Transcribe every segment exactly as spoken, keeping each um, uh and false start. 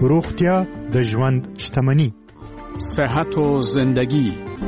روغتیا د ژوند شتمني. صحت و زندگی.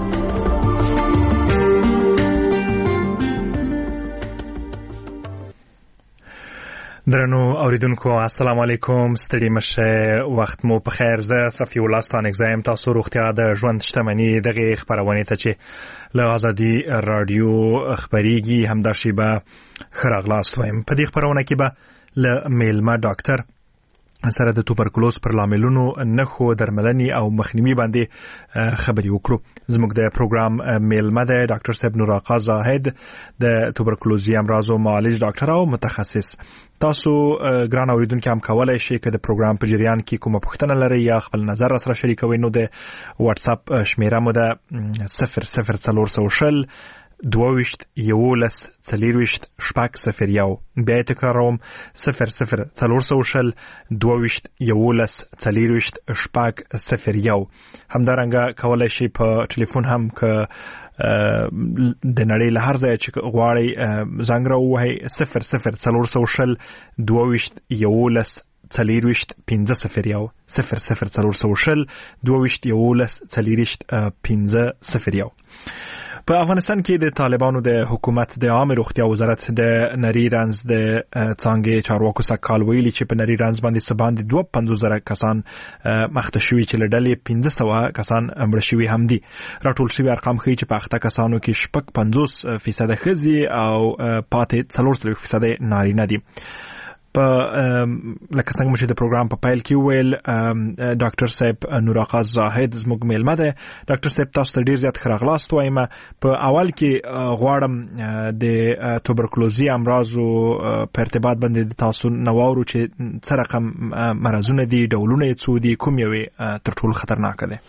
درنو اوریدونکو السلام علیکم، ستړي مشه، وخت مو په خیر. زه صفی الله ستانک زایم. تاسو روغتیا د ژوند شتمني دغه خبرونه ته چې له آزادي رادیو خبريږي همدا شیبه خراغلاست وایم. په دې خبرونه کې به له میلمه ډاکټر سره د توبرکلوز پر لاملونو نښو درملنې او مخنیوي باندې خبرې وکړو. زموږ د پروګرام میلمه د ډاکټر صاحب نور آقا زاهد د توبرکلوزي امراض او معالج ډاکټر او متخصص. تاسو ګران اوریدونکو هم کولای شئ چې د پروګرام په جریان کې کومه پوښتنه لرئ یا خپل نظر سره شریکوئ، نو د واتس اپ شمیره مو ده صفر صفر څلور سوه شل دوویشت یولس څلورویشت شپږ صفر یو. بیا تکراروم صفر صفر څلور سوه شل دوویشت یولس څلورویشت شپږ صفر یو. همدارنګه کولای شئ په ټلیفون هم که د نړۍ له هر ځای چې غواړئ زنګ راووهئ صفر صفر څلور سوه شل دوویشت یولس څلورویشت پنځه صفر یو صفر صفر څلور سوه شل دوویشت یولس څلورویشت پنځه صفر یو. په افغانستان کې د طالبانو د حکومت د عامه روغتیا وزارت د نری رنز د څنګه چارواکو سکهال ویلي چې په نری رنز باندې سباند دوه پنځوس زره کسان مخته شوي چې له ډلې پنځه سوه کسان مړه شوي هم دي. راټول شوي ارقام ښیي چې په اخته کسانو کې شپږ پنځوس فیصد ښځې او پاتې څلور څلوېښت فیصد نارینه دي. په لکه څنګه مو چې د پروګرام په پیل کې ویل ډاکټر صاحب نور آقا زاهد زموږ میلمه ده. ډاکټر صاحب تاسو ته ډیر زیات خراغلاست وایم. په اول کې غواړم د توبرکلوزي امراضو په ارتباط باندې تاسو نواورو چې څه رقم مرزونه دي، ډولونه یې څو دي، کوم یو تر ټولو خطرناک دی؟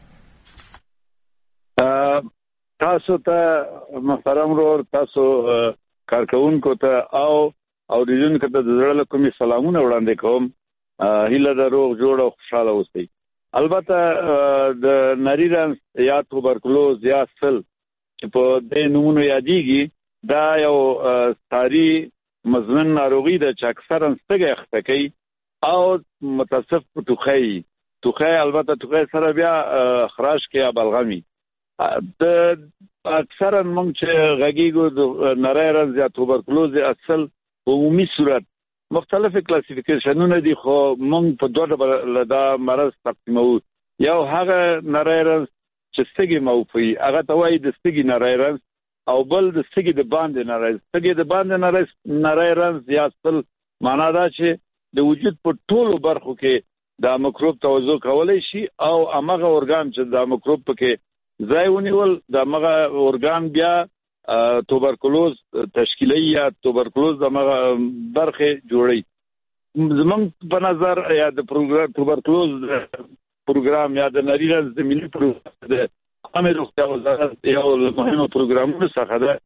تاسو ته محترم ورور، تاسو کارکونکو ته او او د جون کته د زړه له کومې سلامونه وړاندې کوم. هیله د روغ جوړ او خوشاله اوسئ. البته د نری رنز یا توبرکلوز یا سل چې په دې نومونو یادېږي دا یو ساری مزمن ناروغي ده چې اکثرا ستګه اخته کوي او متصف ټوخی ټوخی البته ټوخی سره بیا خراش کې یا بلغمي. د اکثرا موږ چې غږیږو د نری رنز یا توبرکلوز اصل په عمومي صورت مختلفه کلاسیفیکیشنونه دي، خو موږ په دوه ډول دا مرض تقسیمو. یو هغه نری رنز چې ستګي موفي هغه ته وایي د ستګي نری رنز، او بل د ستګي د باندې نری رنز. ستګي د باندې نری رنز یا سل معنا دا چې د وجود په ټولو برخو کې د میکروب توزیع کولای شي او هغه اورګان چې د میکروب پکې ځای ونیول د هغه اورګان بیا توبرکلوز تشکیلی یا توبرکلوز دغه برخه جوړي. زمونږ په نظر یا د پروګرام توبرکلوز پروګرام یا د نری رنز د ملي پروګرام د عامه روغتیا وزارت یو مهمه پروګرامونه څخه ده.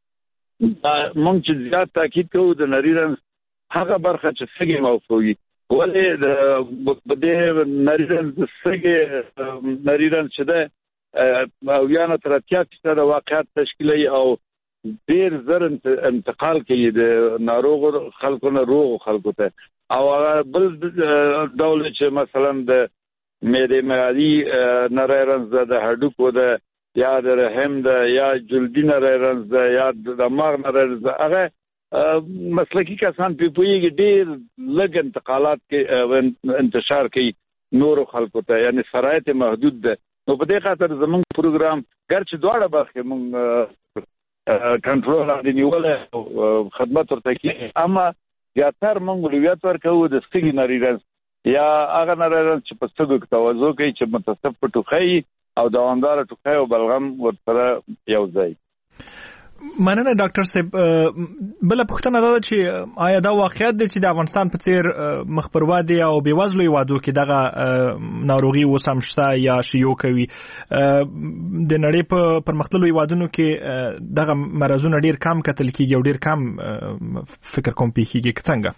موږ چې زیات تاکید کوو د نری رنز هغه برخه چې څنګه موفوي ولې د بده نری رنز د څنګه نری رنز چې ده او یا نه تر اتیا فیصد واقعیت تشکیلي او ډیر زر انتقال کوي د ناروغ خلکو نه روغ خلکو ته. او بل ډول چې مثلا د معده معدي نری رنز د هډوکو د یا د رحم د یا جلدی نری رنز د یا د دماغ نری رنز هغه مسلکی کسان په پویږي ډیر لږ انتقالات کې انتشار کوي نور خلکو ته، یعنی شرایط محدود ده. نو په دې خاطر زموږ پروګرام ګرچې دواړه برخې موږ کنټرول باندې نیولې او خدمت ورته کوي، اما زیاتره موږ اولویت ورکوو د ستګي نری رنز یا هغه نری رنز چې په ستګو کې توزیع کوي چې متصف په ټوخی او دوامدار ټوخی او بلغم ورسره یو ځای. مننه ډاکټر صاحب. بل پوښتنه دا ده چې آیا دا واقعیت دی چې د افغانستان په څیر مخبروادي او بیوزلو هیوادو کې دغه ناروغي اوس هم شته یا شیوع کوي؟ د نړۍ په پرمختللو هیوادونو کې دغه مرضونه ډیر کم کتل کیږي او ډیر کم فکر کوم پیښیږي څنګه؟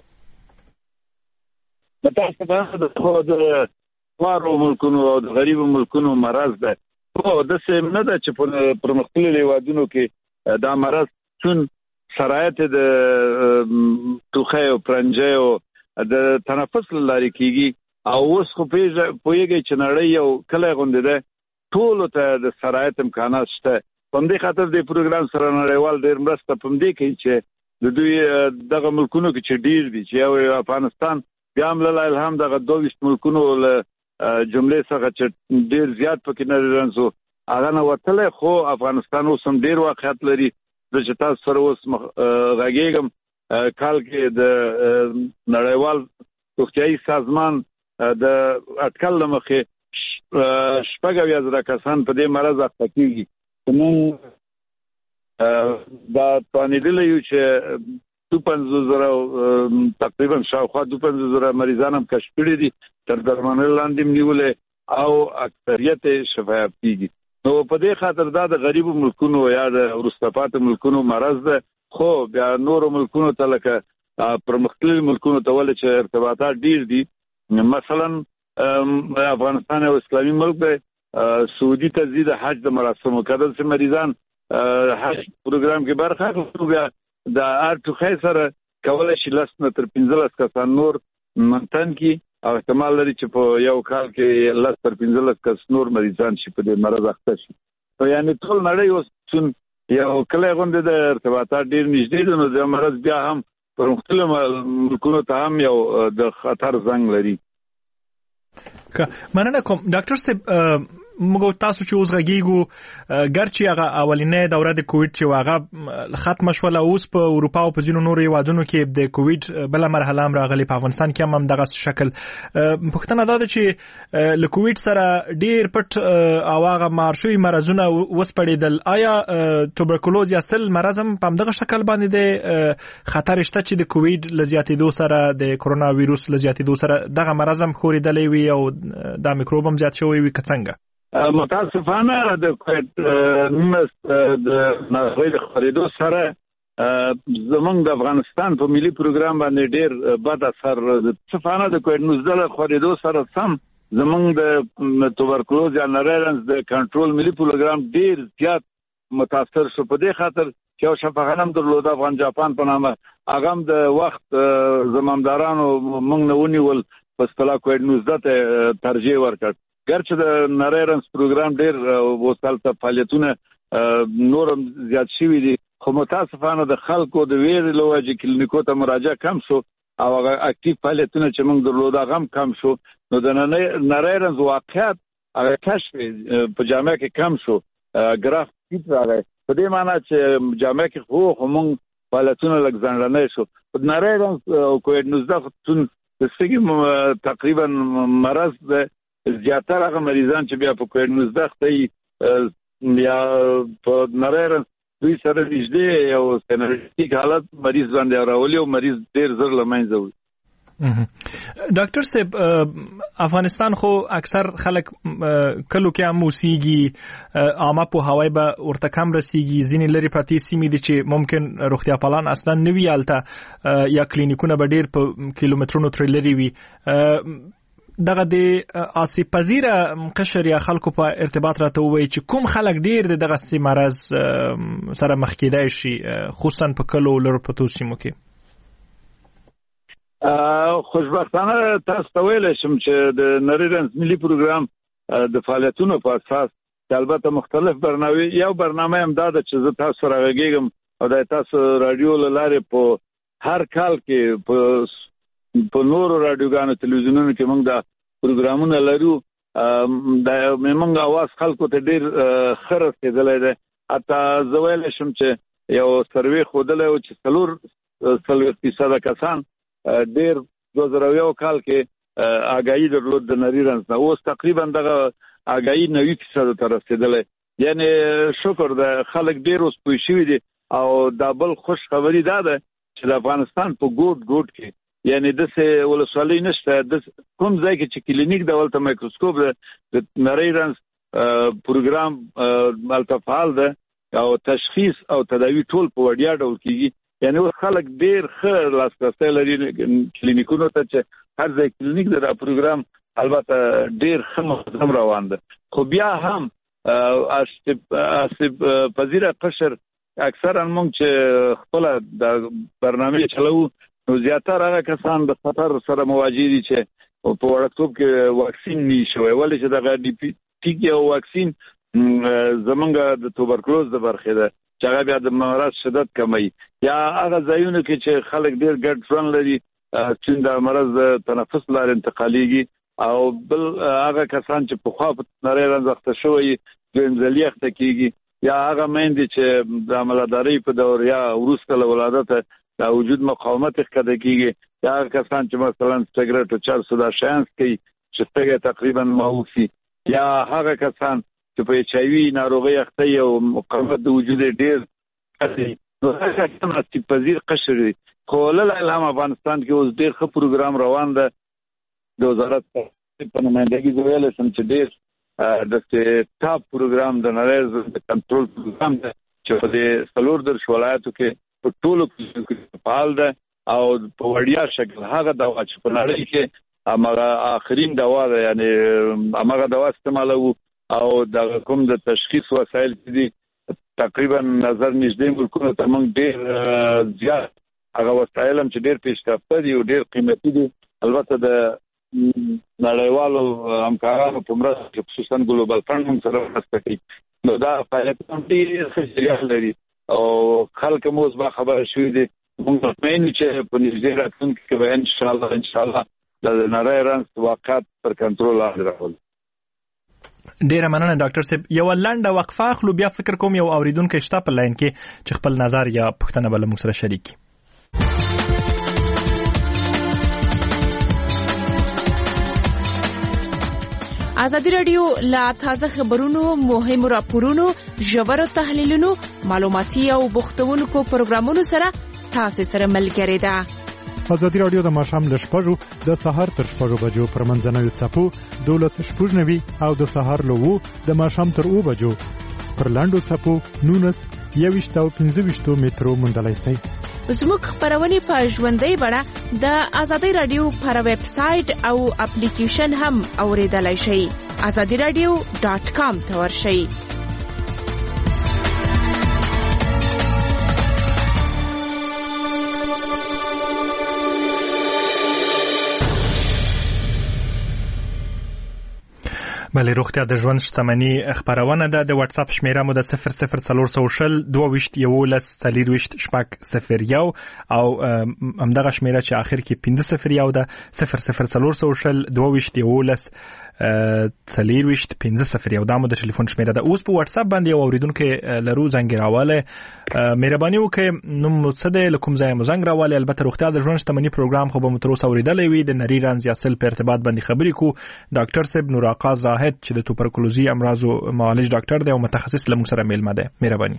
متاسفانه د خو د وارو ملکونو او د غریب ملکونو مرض ده. خو د څه نه ده چې په پرمختللو هیوادونو کې دا مرض چون شرایط د ټوخی او پرنجي او د تنفس لاري کیږي او اوس خو پوهیږئ چې نړۍ یو کلی غوندې ده، ټولو ته د سرایت امکانات شته. په همدې خاطر د پروګرام سره نړیوال ډېر مرسته په همدې کوي چې د دوی دغه ملکونو کې چې ډېر دي، چې یو افغانستان بیا هم لله الحمد دغه دوه ویشت ملکونو له جملې څخه چې ډېر زیات پکې نری رنځ و هغه نه وتلی، خو افغانستان اوس هم ډېر واقعیت لري. زه چې تاسو سره اوس غږېږم کال کې د نړیوال روغتیایي سازمان د اټکل له مخې شپږ اویا زره کسان په دې مرض اخته کېږي. موږ دا توانېدلی یو چې دوه پنځوس زره تقریبا شاوخوا دوه پنځوس زره مریضان هم کشف کړي دي، تر درملنې لاندې هم نیولې او اکثریت شفایاب کېږي. نو په دې خاطر دا د غریبو ملکونو یا د وروسته پاتې ملکونو مرض ده، خو بیا نورو ملکونو ته لکه پرمختللي ملکونو ته ولې چې ارتباطات ډېر دي، مثلا افغانستان یو اسلامي ملک دی، سعودي ته ځي د حج د مراسمو کدل چې مریضان حج پروګرام کې برخه اخلي، بیا د هر ټوخی سره کولی شي لس نه تر پنځلس کسان نور منتن کی او احتمال لري چې په یو کال کې لس تر پنځلس کس نور مریضان شي په دې مرض اخته شي. نو یعنی ټول نړۍ اوس یو کلی غوندې د ارتباطات ډېر نږدې دي، نو د مرض بیا هم پر مختلفو ملکونو ته هم یو د خطر زنګ لري. مننه کوم ډاکټر صاحب. موږ تاسو چې اوس غږیږو ګرچې هغه اولینې دوره د کووډ چې هغه ختمه شوله، اوس په اروپا او په ځینو نورو هیوادونو کې د کووډ بله مرحله هم راغلې، په افغانستان کې هم همدغه شکل. پوښتنه دا ده چې له کووډ سره ډېر پټ او هغه مار شوي مرضونه وسپړېدل، آیا توبرکلوز یا سل مرض هم په همدغه شکل باندې د خطر شته چې د کووډ له زیاتېدو سره د کرونا ویروس له زیاتېدو سره دغه مرض هم خورېدلی وي او دا میکروب هم زیات شوی وي که څنګه؟ متاسفانه د کووډ نولس د ناروغۍ د خپرېدو سره زمونږ د افغانستان په ملي پروګرام باندې ډېر بد اثر، متاسفانه د کووډ نولس د خپرېدو سره سم زمونږ د توبرکلوز یا نری رنځ د کنټرول ملي پروګرام ډېر زیات متاثر شو. په دې خاطر چې یو شفاخانه هم درلوده افغان جاپان په نامه، هغه هم د وخت زمامدارانو موږ نه ونیول په اصطلاح کووډ نولس ته ترجیح ورکړ. ګرچې د نری رنځ پروګرام ډېر اوس هلته فعالیتونه نور هم زیات شوي دي، خو متاسفانه د خلکو د ویرې له وجې کلینیکو ته مراجعه کم شو او هغه اکټیو فعالیتونه چې موږ درلوده هغه هم کم شو. نو د نری رنځ واقعیت هغه کشف په جامعه کې کم شو، ګراف ټیټ راغی، په دې معنی چې جامعه کې خو خو موږ فعالیتونه لږ ځنډنی شو. په نری رنځ او کووډ نولس د سږي تقریبا مرض ده، زیاتره هغه مریضان چې بیا په کووډ نولس اخته یا په نری رنځ دوی سره نږدې یو سینریټیک حالت مریض باندې راولي او مریض ډېر زر له منځه وړي. ډاکټر صاحب، افغانستان خو اکثر خلک کلو کې هم اوسېږي، عامه پوهاوی به ورته کم رسېږي، ځینې لرې پرتې سیمې دي چې ممکن روغتیا پالان اصلا نه وي هلته یا کلینیکونه به ډېر په کیلومترونو ترې لرې وي. دغه د آسیب پذیره قشر یا خلکو په ارتباط راته ووایي چې کوم خلک ډېر د دغه مرض سره مخ کېدای شي، خصوصا په کلو لرو پرتو سیمو کې؟ خوشبختانه تاسو ته ویلی شم چې د نری رنځ ملي پروګرام د فعالیتونو په اساس البته مختلف برنامه یو برنامه هم دا ده چې زه تاسو سره غږیږم او د تاسو رادیو له لارې په هر کال کې په په نورو رادیوګانو تلویزیونونو کې موږ دا پروګرامونه لرو. د موږ اواز خلکو ته ډېر ښه رسېدلی دی. حتی زه ویلی شم چې یو سروې ښودلی و چې څلور څلوېښت فیصده کسان ډېر دوه زره یو کال کې آګاهي درلود د نری رنځ نه، اوس تقریبا دغه آګاهي نوي فیصدو ته رسېدلی. یعنې شکر ده خلک ډېر اوس پوه شوي دي. او دا بل خوش خبري دا ده چې د افغانستان په ګوټ ګوټ کې یعنی دسه ولسوالۍ نشته، د کوم ځای کې چې کلینیک د ولته مایکروسکوپ د نری رنځ پروګرام هلته فعال ده او تشخیص او تداوی ټول په وړیا ډول کېږي. یعنی اوس خلک ډېر ښه لاسرسی لري کلینیکونو ته چې هر ځای کلینیک د دا پروګرام البته ډېر ښه منظم روان ده. خو بیا هم آسیب پذیره قشر اکثرا موږ چې خپله د برنامې چلوو نو زیاتره هغه کسان د خطر سره مواجه دي چې په وړاندې کې واکسین نشوي ولې چې دغه ډي پی ټي کې او واکسین زمونږ د توبرکلوز د برخې ده چې هغه بیا د مرض شدت کموي یا هغه ځایونه کې چې خلک ډیر ګډ ژوند لري چې د مرض د تنفس لارې انتقاليږي او بل هغه کسان چې په خوا په نری رنځخته شوی ګنځلي اخته کیږي یا هغه مېندې چې د عملداري په دور یا وروسته له ولادت د وجود مقاومت ښکته کیږي یا کسان چې مثلا سیګریټ او چرس دا شانس کوي چې څنګه تقریبا معوفي یا هغه کسان چې په ایچ آی وی ناروغي اخته او مقاومت د وجود ډیر کوي نو هغه څنګه چې پذیر قشر کوله الهام افغانستان کې اوس ډیر ښه پروګرام روان ده د وزارت په نمائندګۍ ویل سم چې ډیر د ټاپ پروګرام د نړۍ د کنټرول پروګرام ده چې په څلور درش ولایتو کې په ټولو کې فعال ده او په وړیا شکل هغه دوا چې په نړۍ کې هغه اخرین دوا ده یعنی هغه دوا استعمالو او د کوم د تشخیص وسایل دي تقریبا نظر نږدې ملکونو ته موږ ډیر زیات هغه وسایل هم چې ډیر پیشرفته دي او ډیر قیمتي دي البته د نړیوالو همکارانو په مرسته خصوصا ګلوبال فند هم سره مرسته کوي نو دا فعالیت هم ډیر ښه لري او خلک مو اوس با خبره شوي دي موږ مطمئن چې په نږدې راتلونکي کې به ان شاء الله ان شاء الله د نړۍ رنځ واقعات پر کنټرول لاندې راولو. ډیره مننه ډاکټر صاحب. یو لنډه وقفه اخلو بیا فکر کوم یو اوریدونکو شته په لاین کې چې خپل نظر یا پوښتنه بل موږ سره شریک کړي. ازادي رادیو لا تازه خبرونو مهمو راپورونو ژورو تحلیلونو معلوماتي او بوختونکو پروګرامونو سره تاسو سره ملګری ده. ازادي رادیو د ماښام له شپږو د سهار تر شپږو بجو پر منځنوي څپو دولس شپږ نوي او د سهار له وو د ماښام تر اوو بجو پر لاندو څپو نونس یويشت او پنځه ویشت مترو موندلای شئ. زموږ خبرونه په ژوندۍ بڼه د ازادي رادیو پر ویب سټ او اپلیکیشن هم اوریدلای شئ. ازادي رادیو ډاټ کام ته ورشئ. بله روغتیا د ژوند شتمنۍ خبرونه ده. د واتس اپ شمیره مو د صفر صفر څلور سوه شل دوه ویشت یولس څلور ویشت شپږ صفر یو او همدغه شمیره چې اخر کې پنځه صفر یو ده صفر صفر څلور سوه شل دوه ویشت یولس څلور ویشت پنځه صفر یو دا مو د ټلیفون شمیره ده. اوس په واتس اپ باندې یو اوریدونکو لرو زنګ راواله مهرباني وکړئ نو مو څه ده لکم ځای مو زنګ راواله. البته روغتیا د ژوند شتمنۍ پروګرام خو به مو تر اوسه اوریدلې وي. د نری رنځ یا سل په ارتباط باندې خبرې کو. ډاکټر صاحب نور آقا زاهد چې د توبرکلوزي امراضو معالج ډاکټر دی او متخصص لمو سره میلمه ده. مهرباني.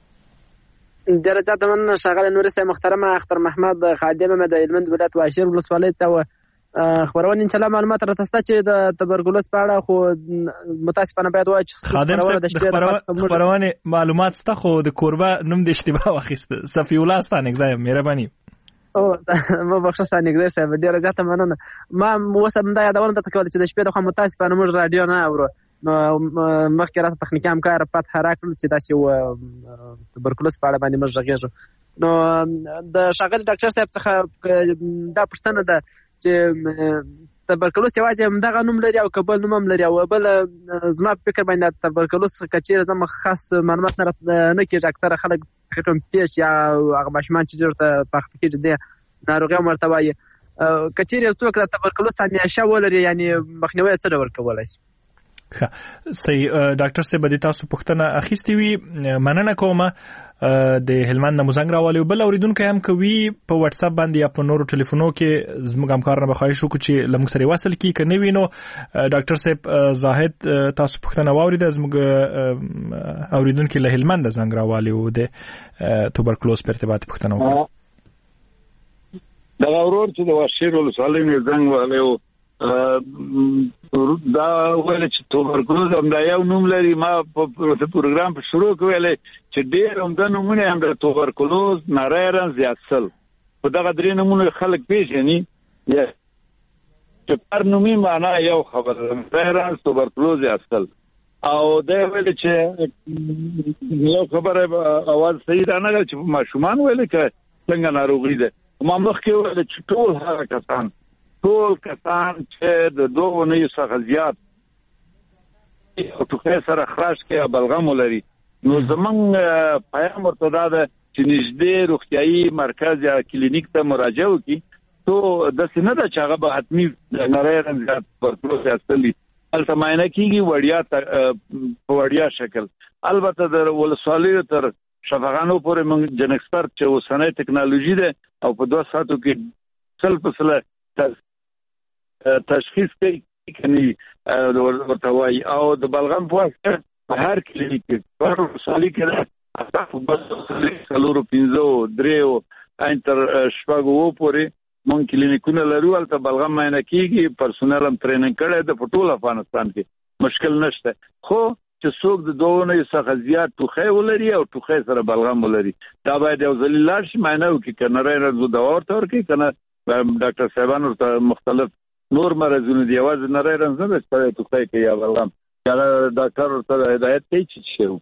درجات من شغال نورس محترمه اختر محمد خادم مد هلمند ولایت واشیر ولسوالۍ ته خبرونه ان شاء الله معلومات راته چې د تبرکلوز په اړه خو متاسفانه باید وایي چې خادم صاحب خبرونه معلومات ستا خو د کوربه نوم د اشتباه واخیست صفی الله ستانه ځای مهرباني. او ما بخښه ستانه صاحب ډیره زیاته مننه. ما وسم دا یادونه ته کول چې د شپې د خو متاسفانه موږ رادیو نه اورو نو مخکې راته تخنیکی همکار پات حراکل چې داسې و تبرکلوز په اړه باندې موږ غږیږو. نو د شاګرد ډاکټر صاحب څخه دا پوښتنه ده چې تبرکلوز یوازې همدغه نوم لري او کبل نوم هم لري او بل زما فکر باندې تبرکلوز کچیر زما خاص معلومات نه نه کېږي. اکثره خلک کوم پیش یا هغه ماشومان چې ورته پخته کېږي د ناروغي مرتبه یې کچیر یو څوک د تبرکلوز همیشه ولري یعنی مخنیوي څه ډول کولای شي. صحیح ډاکټر صاحب د تاسو پوښتنه اخیستې وي مننه کوم. د هلمند مزنګ راولي بل اوریدونکو هم کوي په واتس اپ باندې یا په نورو ټلیفونو کې زموږ همکارانو به خواهش وکړو چې لمږ سره وصل کی کني وینو. ډاکټر صاحب زاهد تاسو پوښتنه واورید زموږ اوریدونکو له هلمند زنګ راولي او د توبرکلوز په ارتباط پوښتنه وکړه. دا اورور چې د واشیر ولسوالۍ نه زنګ والو دا ویل چې توبرکلوز هم دا یو نوم لري. ما په پروګرام په شروع کې ویل چې ډېر هم د نومونه هم د توبرکلوز نری رنځ یا سل په دغه درې نومونه خلک پیژني یا چې پر نومي معنا یو خبره نری رنځ توبرکلوز یا سل او دا ویل چې یو خبره اواز صحیح ده نه چې ماشومان ویل چې څنګه ناروغي ده. ما مخکې ویل چې ټول هغه کسان ټول کسان چې د دوه نه څخه زیات او ټوخی سره خراش کې بلغم ولري نو زمونږ پیغام ورته دا ده چې نږدې روغتیايي مرکز یا کلینیک ته مراجعه وکړي. تو د سینه د چاغه به حتمی نری رنګ زیات پرتلوس اصلي هلته معاینه کیږي وړیا په وړیا شکل. البته د ولسوالیو تر شفاخانو پورې موږ جن ایکسپرت چې اوسنۍ ټکنالوژي ده او په دوه ساعتو کې سل په سل تشخیص کوي کني ورته وایي او د بلغم په هر کلینیک کې په ولسوالۍ کې تاسو بس څلورو پنځو دریو انټر شپږو پورې مونږ کلینیکونه لرو البته بلغم معاینه کیږي پرسونل هم ټریننګ کړی د ټول افغانستان کې مشکل نشته. خو چې څوک د دوه نه څخه زیات ټوخی ولري او ټوخی سره بلغم ولري دا باید یو ځل لاړ شي معاینه وکړي کنه راځو دوا ورته ورکړي کنه ډاکټر صاحبان ورته مختلف نور مرزونه دی आवाज نه راځي نه ستړی ټوخی کوي یا بلغم یا ډاکټر ورته هدایت کوي چې شروع.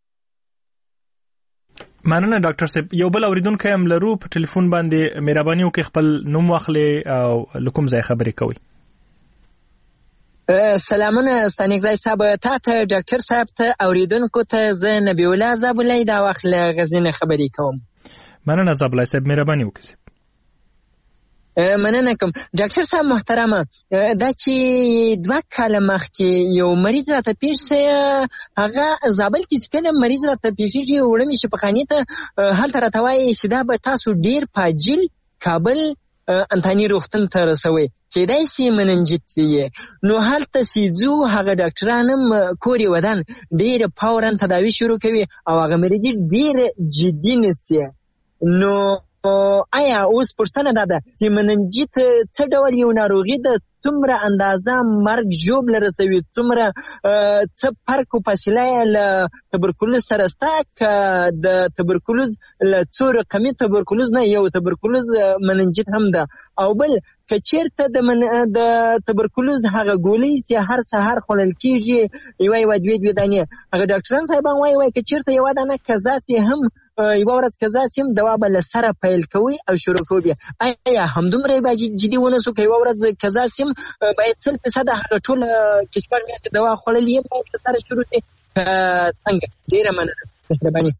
مننه ډاکټر صاحب. یو بل اوریدونکو هم لرو په ټلیفون باندې مهرباني وکړئ خپل نوم واخلئ او لکم ځای خبرې کوئ. سلامونه ستانګزای صاحب ته ته ډاکټر صاحب ته اوریدونکو ته زه نبی الله زابلای دا وخت له غزنین خبرې کوم. مننه زابلای صاحب مهرباني وکړئ. مننه کوم ډاکټر صاحب محترمه دا چې دوه کاله مخکې یو مریض راته پیښ سي هغه زابل کې کله مریض راته پیښیږي وړمې شفاخانې ته هلته راته وایي چې دا به تاسو ډیر پاجل کابل انتانی روغتون ته رسوي چې دای سي مننجیت یې نو هلته سيزو هغه ډاکټران هم کوري ودان ډیر فورن تداوی شروع کوي او هغه مریض ډیر جدي نسي. نو آیا اوس پوښتنه ده چې مننجیت څه ډول یو ناروغي ده څومره اندازه مرګ ژوبله رسوي څومره څه فرق او فاصله له تبرکلوز سره سته که د تبرکلوز له څو رقمي تبرکلوز نه یو تبرکلوز مننجیت هم ده او بل که چیرته د من د تبرکلوز هغه ګولۍ چې هر سهار خوړل کیږي یو یو دوه دوه دانې هغه ډاکټران صاحبان وایي وایي که چیرته یو دانه قضا سي هم یو ورځ قضا سي هم دوا به له سره پیل کوي او شروع کوي. آیا همدومره به جدي ونیسو که یو ورځ قضا سي باید سل فیصد هغه ټول کشمیر میاشتې دوا خوړل یې باید له سره شروع شي څنګه. ډېره مننه مهرباني.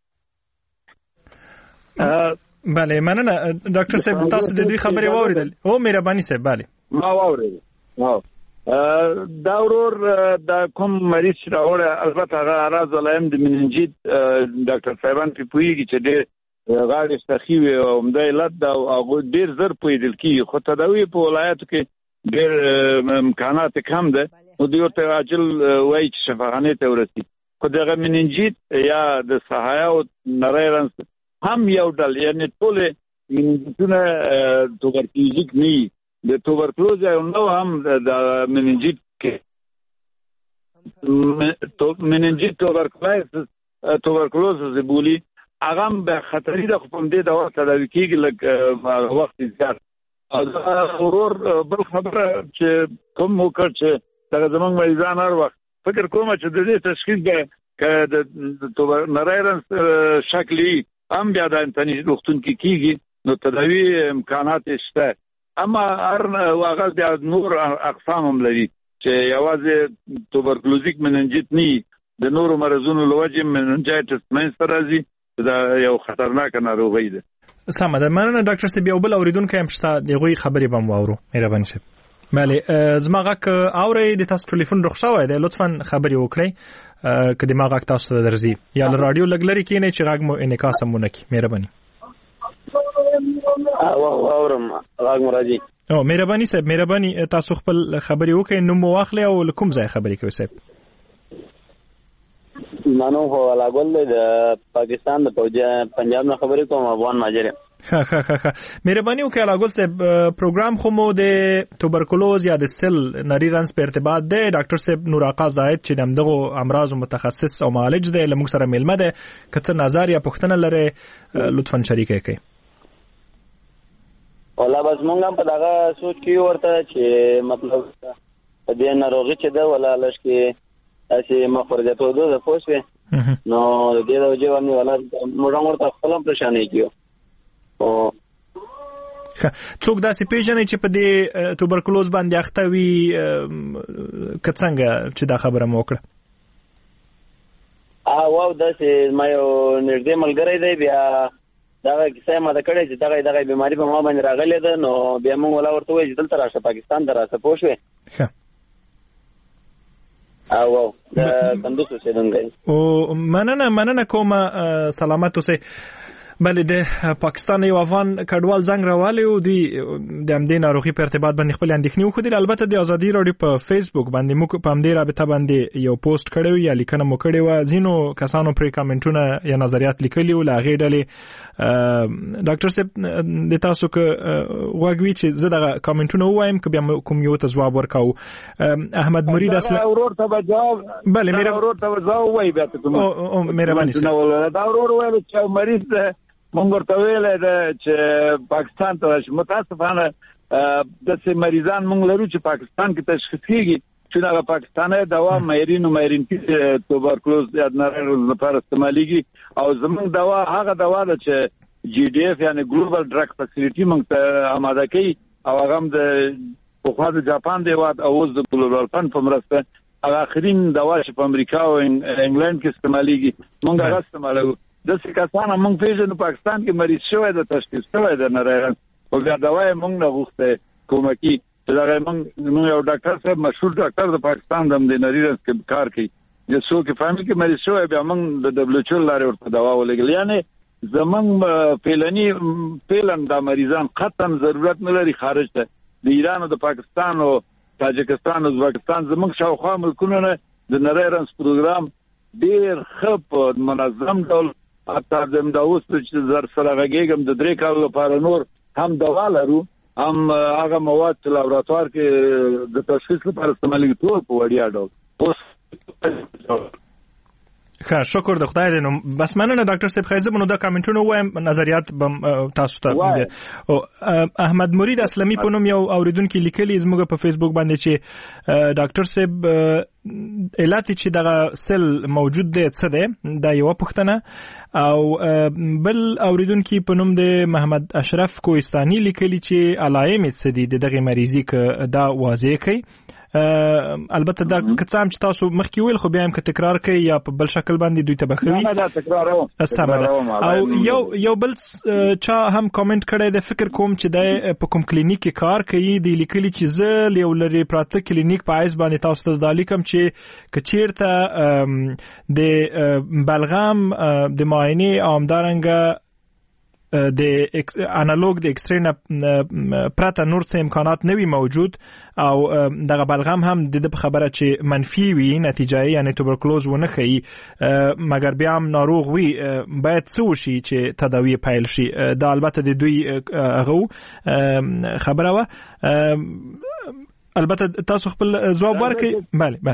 بله مننه ډاکټر صاحب تاسو د دې خبرې واوریدل او مهرباني صاحب. بله ما واوریدل. ها دا ورور دا کوم مریض راوړ البته هغه راز ولایم د مننجیت ډاکټر صاحبان په پویږي چې ډېر غاړې استخیوي او مده علت دا او ډېر زر پویدل کی خو تداوی په ولایتو کې ډېر امکانات کم ده نو دوی ورته عاجل وایي چې شفاخانې ته ورسي. خو دغه مننجیت یا د سهایا او نری رنس هم یو ډول یعنی ټول مننجیتونه توبرکلوزیک نه د توبرکلوز یو نو هم د مننجیت کې مننجیت توبرکلوز توبرکلوز زبولی هغه به خطرې د خپل دې دوا تداوی کیږي لکه وخت زیات او دا ورور بل خبره چې کوم وکړ چې دا زمونږ مریضان هر وخت فکر کوم چې د دې تشخیص به ک د توبر نریرن شکلی هم بیا د انساني روغتون کې کیږي نو تداوی امکانات شته اما هر واغه بیا نور اقسام هم لري چې یوازې توبرکلوزیک مننجیت نه د نورو مرزونو لوجه مننجایتس منځ راځي دا یو خطرناک ناروغي ده. سمه ده. مننه ډاکټر صاحب. یو بل اوریدونکو هم شته دغه خبرې بم واورو مهرباني صاحب. بله زما غاک اوري د تاسو ټلیفون رخصه وای ده لطفا خبرې وکړئ که د ما غاک تاسو ته درځي یا له رادیو لګلري کینې چې غاګ مو انعکاس مو نکي مهرباني. او اورم غاګ مرادي. او مهرباني صاحب مهرباني تاسو خپل خبرې وکړئ نو مو واخلئ او کوم ځای خبرې کوي صاحب. مانو هو لاګول د پاکستان د پنجاب نه خبرې کوم افغان ماجر. ها ها ها مهرباني وکړئ لاګول صاحب پروګرام خو مو د توبرکلوز یا د سل نری رنس په ارتباط ده ډاکټر صاحب نور آقا زاهد چې دغه امراض متخصص او معالج دی لمغ سره ملمه ده کڅ نظر یا پښتنه لره لطفا شریک کړئ. ولا بس مونږ په دغه سوچ کې ورته چې مطلب دې ناروغي چې ده ولا لږ کې اسی مخرجاتو ده پوښوي نو دې د وجه باندې ولا موږ ورته خپل پریشانې کیو او څوک داسې پیژنې چې په دې توبرکلوز باندې اخته وي که څنګه چې دا خبره مو وکړه؟ واو داسې ما یو نږدې ملګری دی، بیا دغه کیسه یې ماته کړې چې دغه دغه بیماري په ما باندې راغلې ده، نو بیا موږ ولا ورته وایي چې دلته راشه، پاکستان ته راشه، پوه شوې؟ او د کندوز اوسېدونکی. او مننه مننه کومه، سلامت اوسئ. بله، د پاکستان یو افغان کډوال زنګ راوالی و، دوی د همدې ناروغي په ارتباط باندې خپل اندېښنې وښودلې. البته د ازادي راډیو په فیسبوک باندې موږ په همدې رابطه باندې یو پوسټ کړی و یا لیکنه مو کړې وه، ځینو کسانو پرې کامنټونه یا نظریات لیکلي و. له هغې ډلې ډاکټر صاحب د تاسو که غوږ وي چې زه دغه کامنټونه ووایم که بیا کوم یو ته ځواب ورکوو. احمد مرید اصلا ورور ته به جواب بله میره ورور ته به ځواب ووایي بیا ته کوم مهرباني دا ورور ویل چې مریض ده، مونږ ورته ویلی ده چې پاکستان ته راشي. متاسفانه داسې مریضان مونږ لرو چې پاکستان کې تشخیص کېږي چې دغه پاکستاني دوا مایرین و مایرین پی توبرکلوز یا ناروغ لپاره استعمالېږي، او زمونږ دوا هغه دوا ده چې جی ډي اف یعنی ګلوبل ډرګ فیسیلیټي مونږ ته آماده کوي، او هغه هم د پخوا د جاپان د هېواد او اوس د ګلوبل فند په مرسته هغه آخرین دوا چې په امریکا او انګلند کې استعمالېږي مونږ هغه استعمالوو. داسې کسان مونږ پېژنو پاکستان کې مریض شوی ده، تشخیص شوی ده ناروغ، او بیا دوا یې مونږ نه غوښتی کومکي چې دغه مونږ یو ډاکټر صاحب مشهور ډاکټر د پاکستان د همدې نریرنز کې کار کوي، چې څوک یې فهمي کې مریض شوی بیا مونږ د ډبلیو ایچ او لارې ورته دوا ولېږل. یعنې زمونږ فعلني فعلا دا مریضان قطعا ضرورت نه لري خارج ته د ایران او د پاکستان او تاجکستان او ازبکستان زمونږ شاوخوا ملکونو نه د نریرنز پروګرام ډېر ښه په منظم ډول حتی زم دا اوس چې زر سره غږیږم د درې کالو لپاره نور هم دوا لرو، هم هغه مواد چې لابراتوار کې د تشخیص لپاره استعمالېږي ټول په وړیا ډول. اوس ښه، شکر د خدای دی. نو بس مننه ډاکټر صاحب. خیر زه به نو دا کامنټونه ووایم، نظریات به تاسو ته. احمد مرید اسلامي په نوم یو اورېدونکي لیکلي زموږ په فیسبوک باندې چې ډاکټر صاحب علت چې دغه سل موجود دی څه دی، دا یوه پوښتنه. او بل اورېدونکي په نوم د محمد اشرف کوهستاني لیکلي چې علایمې څه دي د دغې مریضي، که دا واضح کوي. البته دا کڅام چې تاسو مخکې ویل خو بیا هم که تکرار کوي یا په بل شکل باندې دوی ته بخوي. نه دا تکراروم. او یو یو بل چا هم کامنټ کړی د فکر کوم چې د په کوم کلینیک کې کار کوي، دی لیکلي چې زه یو لري پراته کلینیک په عیز باندې تاسو ته دا لیکم چې کچیرته د بلغم د معاینې او همدارنګه د انالوگ د ایکس ری نه پرته نور څه امکانات نوي موجود، او دغه بلغم هم د په خبره چې منفي وي نتیجه یعنی توبرکلوز ونه ښیي، مګر بیا هم ناروغ وي، باید څه وشي چې تداوی پیل شي. دا البته د دوی هغه خبره وه. البته تاسو خپل ځواب ورکړئ. بله بله.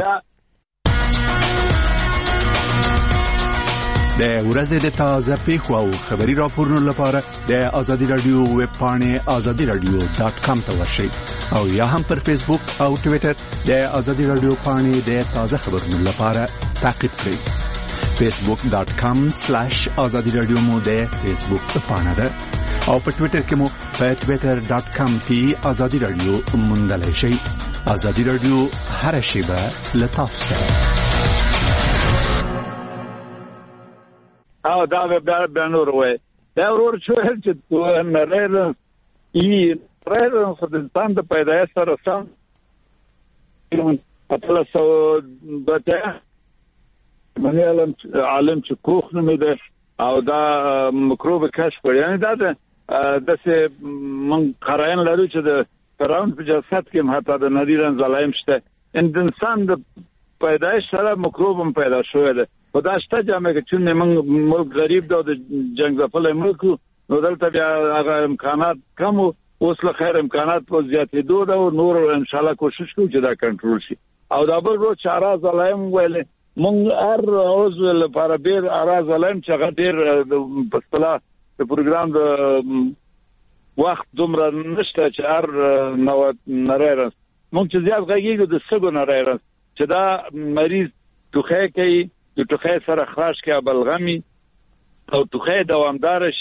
د ورځې د تازه پیښو او خبري راپورونو لپاره د آزادي رادیو ویب پاڼې آزادي رادیو ډاټ کام ته ورشئ، او یا هم پر فیسبوک او ټویټر د آزادي رادیو پاڼې د تازه خبرونو لپاره تعقیب کړئ. فیسبوک ډاټ کام سلیش آزادي رادیو مو د فیسبوک پاڼه ده، او په ټویټر کې مو په ټویټر ډاټ کام کې آزادي رادیو موندلی شئ. آزادي رادیو هر شیبه له تاسو سره. او دا به بیا نور وای دا ورور شوهر چې نریرنز ای نریرنز خو د انسان د پیدایش سره سم اپلا سو بته منی علم عالم چې کوخ نومې ده، او دا مکروب کشف کړی. یعنی دا داسې موږ قراین لرو چې د فراون په جسد کې حتی د نریرنز علایم شته. ان د انسان د پیدایش سره مکروب هم پیدا شوی ده. خدا شته جامه کې چې موږ ملک غریب ده، د جنگ ځپلې ملک، نو دلته بیا هغه امکانات کم، اوس له خیر امکانات په زیاتېدو ده، او نور ان شاء الله کوشش کوو چې دا کنټرول شي. او دا بل ورځ چې اراز علایم ویل موږ هر اوس لپاره ډېر اراز علایم چې هغه ډېر په اصطلاح د پروګرام د وخت دومره نشته چې هر نو نریرنز موږ چې زیات غږیږو د سګو نریرنز چې دا مریض ټوخی کوي، د ټوخی سره خراش کې بلغمي او ټوخی دوامدار شي،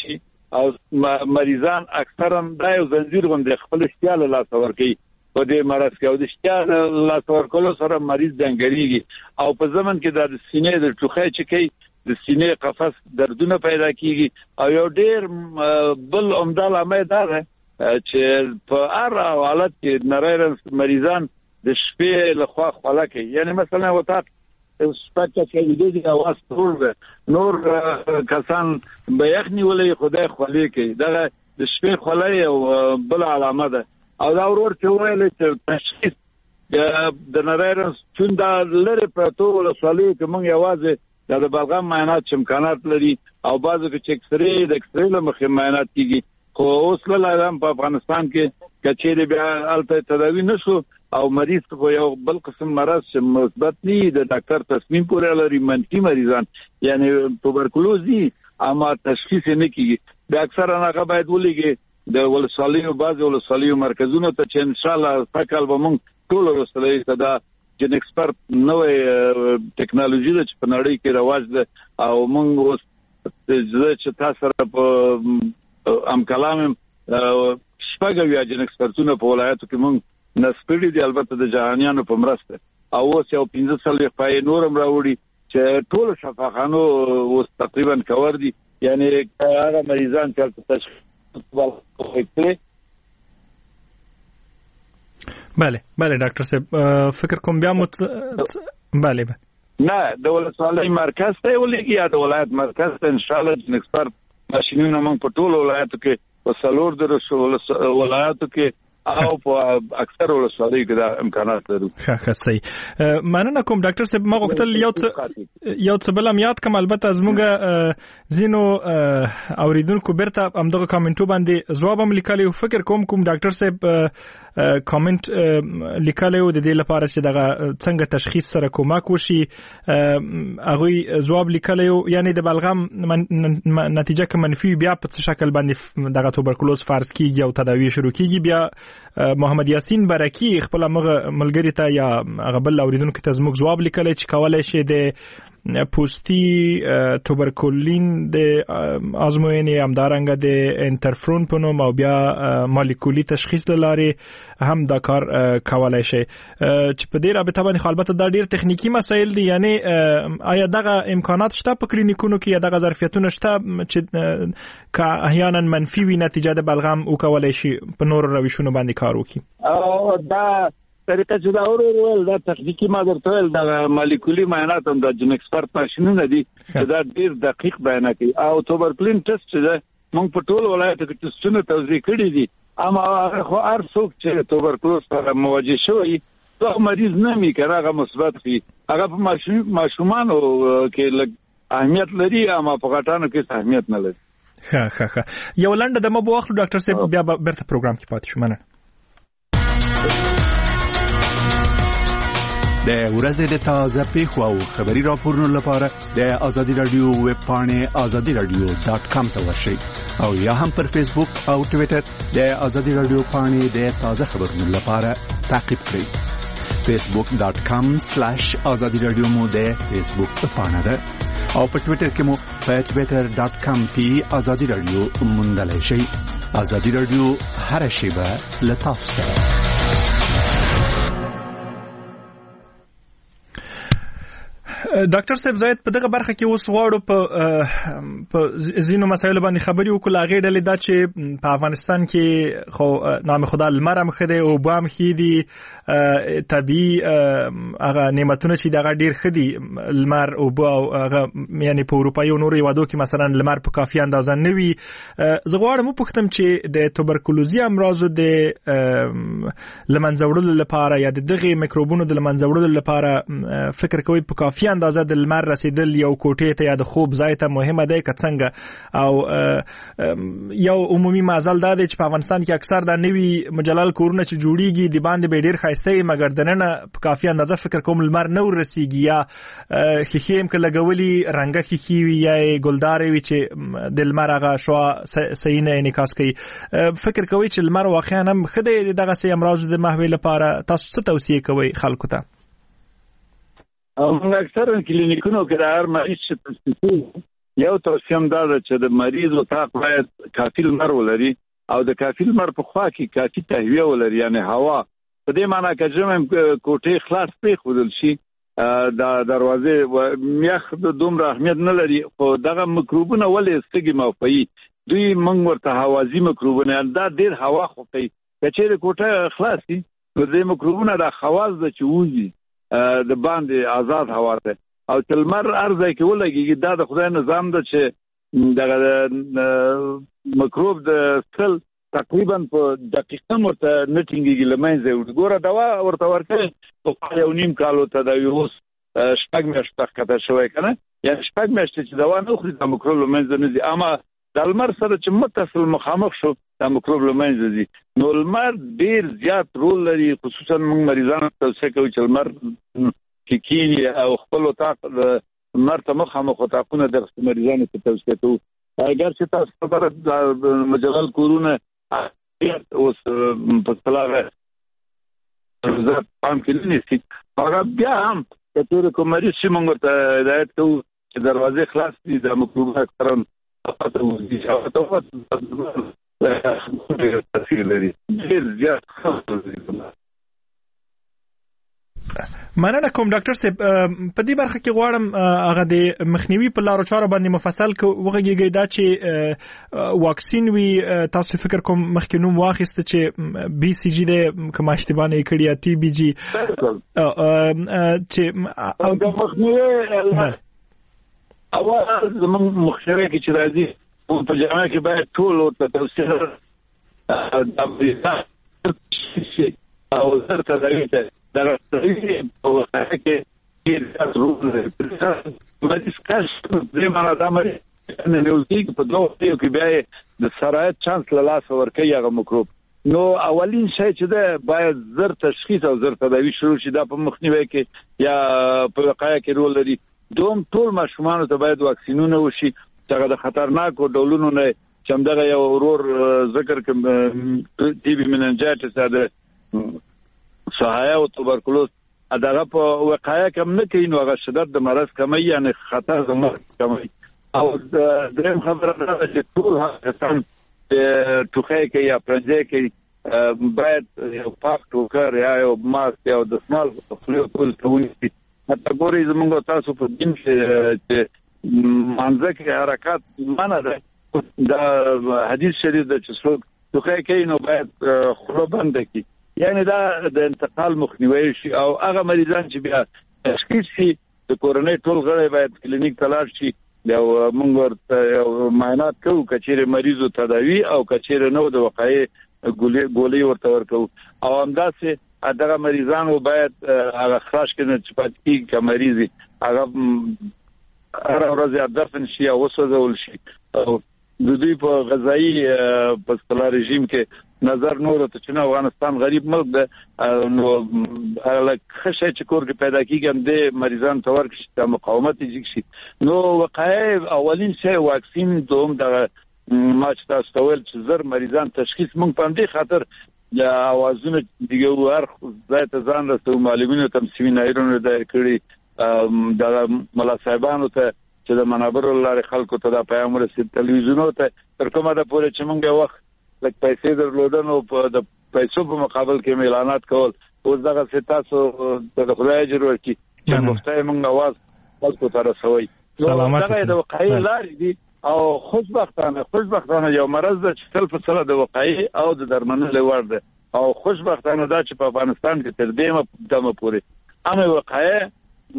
او مریضان اکثرا دا یو زنجیر غوندې خپل اشتیا له لاس ورکوي په دې مرض کې او د اشتیا له لاس ورکولو سره مریض ډنګریږي او په ځمن کې د سینې د ټوخی چې کوي د سینې قفس دردونه پیدا کیږي او یو ډېر بل عمده لامل دا ده چې په هر حالت کې نریرنس مریضان د شپې له خوا خپله کوي یعنی مثلا وتا سپکه کې د دې اواز ټول نور کسان به یخني ولې خدای خولي کوي دا د شپې خولي او بل علامه ده او دا ورور چې ویل چې تشخیص د نریرنس چون دا لري په ټول سوالي کې موږ یوازې د بلغم معاینات امکانات لري او بعضو کې چې اکسري د اکسري له مخې معاینات کیږي خو اوس له لارم په افغانستان کې کچېری بیا الته تداوی نشو او مریض خو یو بل قسم مرض چې مثبت ني د ډاکټر تصمیم پورې لري منفي مریضان یعنی توبرکلوز دي اما تشخیص نه کیږي د اکثر هغه باید ولګي د ولسوالیو بعض ولسوالیو مرکزونو ته چې ان شاء الله فکل به موږ ټول ورسره صدا جن ایکسپرت نوې ټیکنالوژي د په نړۍ کې رواج ده او موږ اوس چې تاسو سره په ام کلام شپږ ویا جن ایکسپرتونه په ولایتو کې موږ نسپړي دي البته د جهانيانو په مرسته او اوس یو پنځه سال په نورم راوړي چې ټول شفاخانو اوس تقریبا کور دي یعنی هغه مریضان چې تشخیص ورکړي. بله بله ډاکټر صاحب فکر کوم بیا مت بله بله نه د ولسوالۍ مرکز ته ولګي یا د ولایت مرکز ته ان شاء الله د ایکسپرت ماشینونه موږ په ټول ولایتو کې په سلور درو ولایتو کې او په اکثر ولسوالۍ کې دا امکانات لري. ښه ښه صحیح مننه کوم ډاکټر صاحب ما غوښتل یو څه یو څه بل یاد کوم البته زموږ زینو اوریدونکو برته همدغه کامنټو باندې ځواب هم لیکلی فکر کوم کوم ډاکټر صاحب کامنټ لیکلی و د دې لپاره چې دغه څنګه تشخیص سره کومک وشي هغه ځواب لیکلی یعنی د بلغم نتیجه کې منفي بیا په څه شکل باندې دغه توبرکلوز فرض کیږي او تداوی شروع کیږي بیا محمد یاسین برکی خپل ملګری ته یا غبل اوریدونکو ته زموږ جواب لیکلی چې کولای شي د پوستی توبرکولین د ازموینې همدارنګه د انټرفرون په نوم او بیا مالیکولي تشخیص لاره هم دا کار کولای شي چې په دې رابطه باندې البته دا ډیر تخنیکی مسایل دي یعنی آیا دغه امکانات شته په کلینیکونو کې یا دغه ظرفیتونه شته چې که احیانا منفي وي نتیجه د بلغم او کولای شي په نور روشونو باندې کار وکړي او دا طریقه چې دا اورول دا تخنیکی ما درته ویل دا مالیکولي معاینات هم د جن ایکسپرت ماشینونه دي چې دا ډیر دقیق بیان کوي او توبرکلین ټیسټ چې موږ په ټول ولایتو کې ټیسټونه توزیع کړي دي اما خو هر څوک چې توبرکلوز سره مواجه شوی دا مریض نه می کړه هغه مثبت وي هغه په ماشومانو کې لږ اهمیت لري اما په غټانو کې اهمیت نه لري. ښه ښه ښه یو لنډه د مبو واخلو ډاکټر صاحب بیا برته پروګرام کې پاتې شو. مننه. د ورځې د تازه پیښو او خبري راپورونو لپاره د آزادي رادیو ویب پاڼه آزادي رادیو ډاټ کام ته ورشئ او یا هم پر فیسبوک او ټوئیټر د آزادي رادیو پاڼه د تازه خبرونو لپاره تعقیب کړئ. فیسبوک ډاټ کام سلیش آزادي رادیو مو د فیسبوک پاڼه ده او په ټوئیټر کې مو په ټوئیټر ډاټ کام کې آزادي رادیو موندلای شئ. آزادي رادیو هر شیبه له تاسو سره. ډاکټر صاحب زاید په دغه برخه کې اوس غواړو په په زینو مسایلو باندې خبري وکړو. هغه ډلې دا چې په افغانستان کې خو نام خدا لمر هم خدي او بام خېدي طبي هغه نعمتونه چې دغه ډیر خدي لمر او او هغه یعنی په اروپا او نورو هیوادو کې مثلا لمر په کافي اندازه نه وي. زه غواړم په پختم چې د توبرکلوزي امراضو د لمنځوړلو لپاره یا د دغه میکروبونو د لمنځوړلو لپاره فکر کوي په کافي اندازه د لمر رسیدل یو کوټې ته یا د خوب ځای ته مهمه ده که څنګه او یو عمومي معضل دا دی چې په افغانستان کې اکثر د نوي مجلل کورونه چې جوړیږي د باندې به ډیر ښایسته مګر دننه په کافي اندازه فکر کوم لمر نه ورسیږي یا خېخې هم کله غولي رنګه خېخې وي یا ګلدارې وي چې د لمر هغه شوا صحیح نه انعکاس کوي. فکر کوي چې لمر واقعا هم خدای دغه سي امراض د محوي لپاره تاسو څه توصيه کوي خلکو ته؟ موږ اکثر کلینیکونو کې د هر مریض چې تشخیص یو توصیم دا ده چې د مریض اتاق باید کافي لمر ولري او د کافي لمر په خوا کې کافي تهویه ولري، یعنی هوا. په دې معنی که جمع کوټې خلاص پرېښودل شي د دروازې یخ دومره اهمیت نه لري، خو دغه مکروبونه ولې ستګي موفي دوی موږ ورته هوازي مکروبونه دا ډېر هوا خوښوي. که چېرې کوټه خلاص شي نو دې مکروبونه د خواص د چې وځي د باندې آزاد هوا ته او چې لمر هر ځای کې ولګېږي. دا د خدای نظام ده چې دغه مکروب د سل تقریبا په دقیقه ورته نه ټینګېږي له منځه وړي. ګوره دوا ورته ورکوي په یو نیم کال ورته تداوي اوس شپږ میاشتې ښکته شوی که نه، یعنې شپږ میاشتې چې دوا نه خوري دا مکروب له منځه نه ځي. اما د لمر سره چې متصل مخامخ شو دا مکروب له منځه ځي. نو لمر ډېر زیات رول لري، خصوصا موږ مریضانو ته توصیه کوو چې لمر کې کیني او خپل اتاق د لمر ته مخامخ اتاقونه د مریضانو ته توصیه کوو. اگر چې تاسو خبره د مجلل کورونه اوس په صلاح وزارت پام کې نیسي، هغه بیا هم که تور کوم مریض شي موږ ورته هدایت کوو چې دروازې خلاص دي د مکروبونه اکثرا پته وځي او ته تاثیر لري ډېر زیات. مننه کوم ډاکټر صاحب. په دې برخه کې غواړم هغه د مخنیوي په لارو چارو باندې مفصل وغږیږي. دا چې واکسین وي تاسو فکر کوم مخکې نوم واخیسته چې بي سي جي د کوم اشتباه نه کړی یا ټي بي جي چې د مخنیوي او زموږ مخشره کې چې راځي په جامعه کې باید ټول ورته توصیه د امریکا او زر تداوی ته دا راځي په وخت کې ډېر ضروري دی. مریض کاش دې معنا دا مری نه نوځي په دوه ټیو کې بیا د سرایت چانس له لاس ورکوي هغه مکروب. نو اولین شی چې ده باید زر تشخیص او زر تداوی شروع شي، دا په مخنیوي کې یا په وقایه کې رول لري. دوم ټول ماشومان ته باید واکسینونه وشي چې هغه د خطرناکو ډولونو نه چې همدغه یو ورور ذکر کوم ټي بي مننجایټس د سهایا او توبرکلوز دغه په وقایه کم نه کوي نو هغه شدت د مرض کمی یعنی خطر د مرض کمی. او دریم خبره ده چې ټول هغه ټوخی کوي یا پرنځي کوي باید یو پاک ټوکر یا یو ماسک یا د سمال خپل ټول ټول حتی ګوري زموږ تاسو په دین چې منځ کې حرکت معنا ده دا حدیث شریف ده چې څوک ټوخی کوي نو باید خوله بنده کړي، یعنی دا د انتقال مخنیوي شي. او هغه مریضان چې بیا تشخیص شي د کورنۍ ټول غړي باید کلینیک ته لاړ شي او موږ ورته معاینات کوو کچېره مریضو تداوی او کچېره نو د وقایع ګولۍ ورته ورکوو. او همداسې دغه مریضانو باید هغه خلاص کړي چې پاتې کېږي که مریض هره ورځ دفن شي او وسوځول شي. او د دوی په غذایي په اصطلاح رژیم کې نظر نور ته چې افغانستان غریب ملک ده نو لکه شي چې کور کې پیدا کیږي هم د مریضان ته ورکړي چې مقاومت یې شي. نو وقایع اولین شی واکسین، دوم د ما چې تاسو ته ویل چې زر مریضان تشخیص مونږ په دې خاطر یا اوازونه دیګه ور ځای ته ځان رسو معلومینو تم سیمینارونو د کړي د ملا صاحبانو ته چې د منابر لارې خلکو ته دا پیغام رسید، تلویزیونو ته تر کومه ده پورې چې مونږ وخت لکه پیسې درلودل او په د پیسو په مقابل کې اعلانات کول. اوس دغه ستاسو د خدای اجر ورکړي چې مفتای مونږ आवाज خلکو ته رسوي. سلامات اوسئ. د وقایع لارې دي او خوشبختانه خوشبختانه یو مرض ده چې تل په سره د وقایع او د درملنې وړ ده. او خوشبختانه دا چې په افغانستان کې تر دې دمه پورې امه وقایع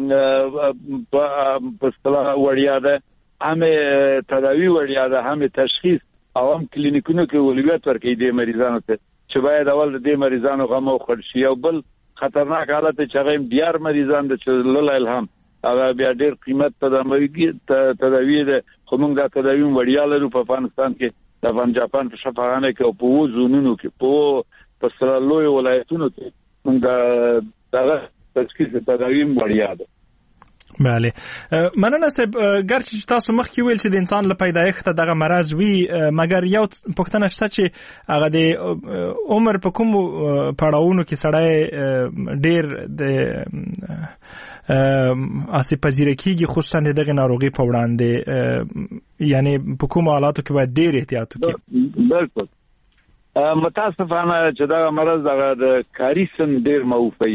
په اصطلاح وړیا ده، همه تداوی وړیا ده، همه تشخیص او هم کلینیکونو کې ولویت ورکړي د مریضانو ته چې باید اول د مریضانو غو خور شي. او بل خطرناک حالت چې هغه ډیر مریضان د چلل الهام هغه بیا ډیر قیمت تداوی تداوی ده. خو موږ دا تداوی وړیا لرو په افغانستان کې، د افغان جاپان په شفاخانه کې او په وزونونو کې په پسرلوی ولایتونو کې موږ دا تشخیص تداوی وړیا ده. بله مننه صاحب. ګرچې تاسو مخکې ویل چې د انسان له پیدایښت دغه مرض وي، مګر یو پوښتنه شته چې هغه د عمر په کوم پړاوونو کې سړی ډیر د اسی پذیره کیږي خصوصا دغه ناروغي په وړاندې یعنی په کوم حالاتو کې باید ډیر احتیاط وکړو؟ بالکل متاسفانه چې دا مرض د کاری سن ډیر موفي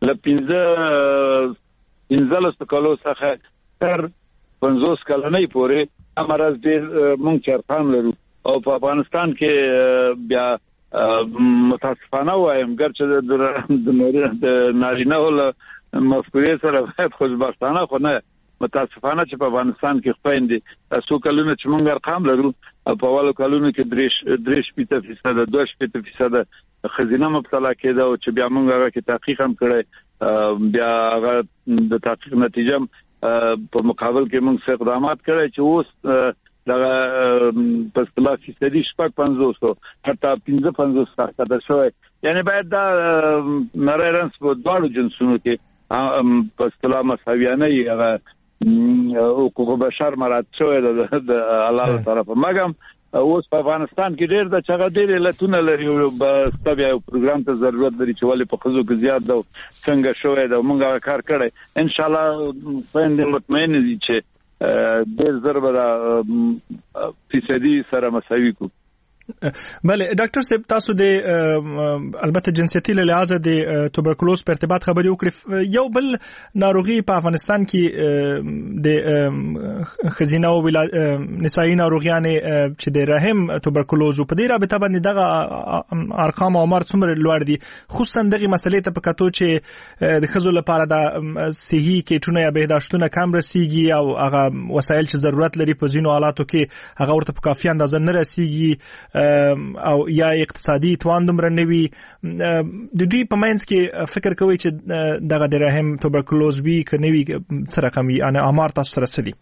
لپاره انځلست کالو څخه تر پنځوس کلنۍ پورې مرض ډیر مونږ چرپان لرو او په افغانستان کې بیا متاسفانه وایم ګرچې د نارینه ول مفکورې سره خوشبختانه خو نه متاسفانه چې په افغانستان کې خويندې تاسو کلونه چې مونږ ارقام لرو په اولو کلونو کې درېش درېش پته فیصد دوه پته فیصد خزینه مبتلا کېده او چې بیا مونږ هغه کې تحقیق هم کړی بیا هغه د تحقیق نتیجه په مقابل کې مونږ څه اقدامات کړی چې اوس دغه په اصطلاح فیصدي شپږ پنځوس حتی پنځه پنځوس ساعت شوی یعنی باید دا نارینه په دواړو جنسونو کې په اصطلاح مساویانه هغه حقوق بشر مراد شوی د الله طرفه مګم اوس په افغانستان کې ډېر د چغه ډېر لتون لري او په یو پروګرام ته ضرورت لري چې ولې په خزو کې زیات دا څنګه شوی دا موږ کار کړی ان شاء الله باندې مطمئن دي چې ډېر ضربه فیصدي سره مساوي کو. بله ډاکټر صاحب تاسو د البته جنسيتي له لحاظه د توبرکلوز په ارتباط خبري وکړي یو بل ناروغي په افغانستان کې د خزینه او نسایي ناروغیان چې د رحم توبرکلوز په دې رابطه باندې دغه ارقام او عمر څومره لوړ دي خصوصا دغه مسلې ته په کتو چې د خزو لپاره د صحي کیټونه یا بهداشتونه کم رسیږي او هغه وسایل چې ضرورت لري په ځینو حالاتو کې هغه ورته په کافي اندازه نه رسیږي او یا اقتصادي توان دومره نوي د دوی په منځ کې فکر کوي چې دغه د رحم توبرکلوز وی کنيوي سره کم یعنی امر تاسو سره سدي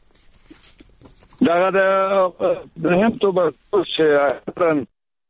دغه د رحم توبرکلوز چې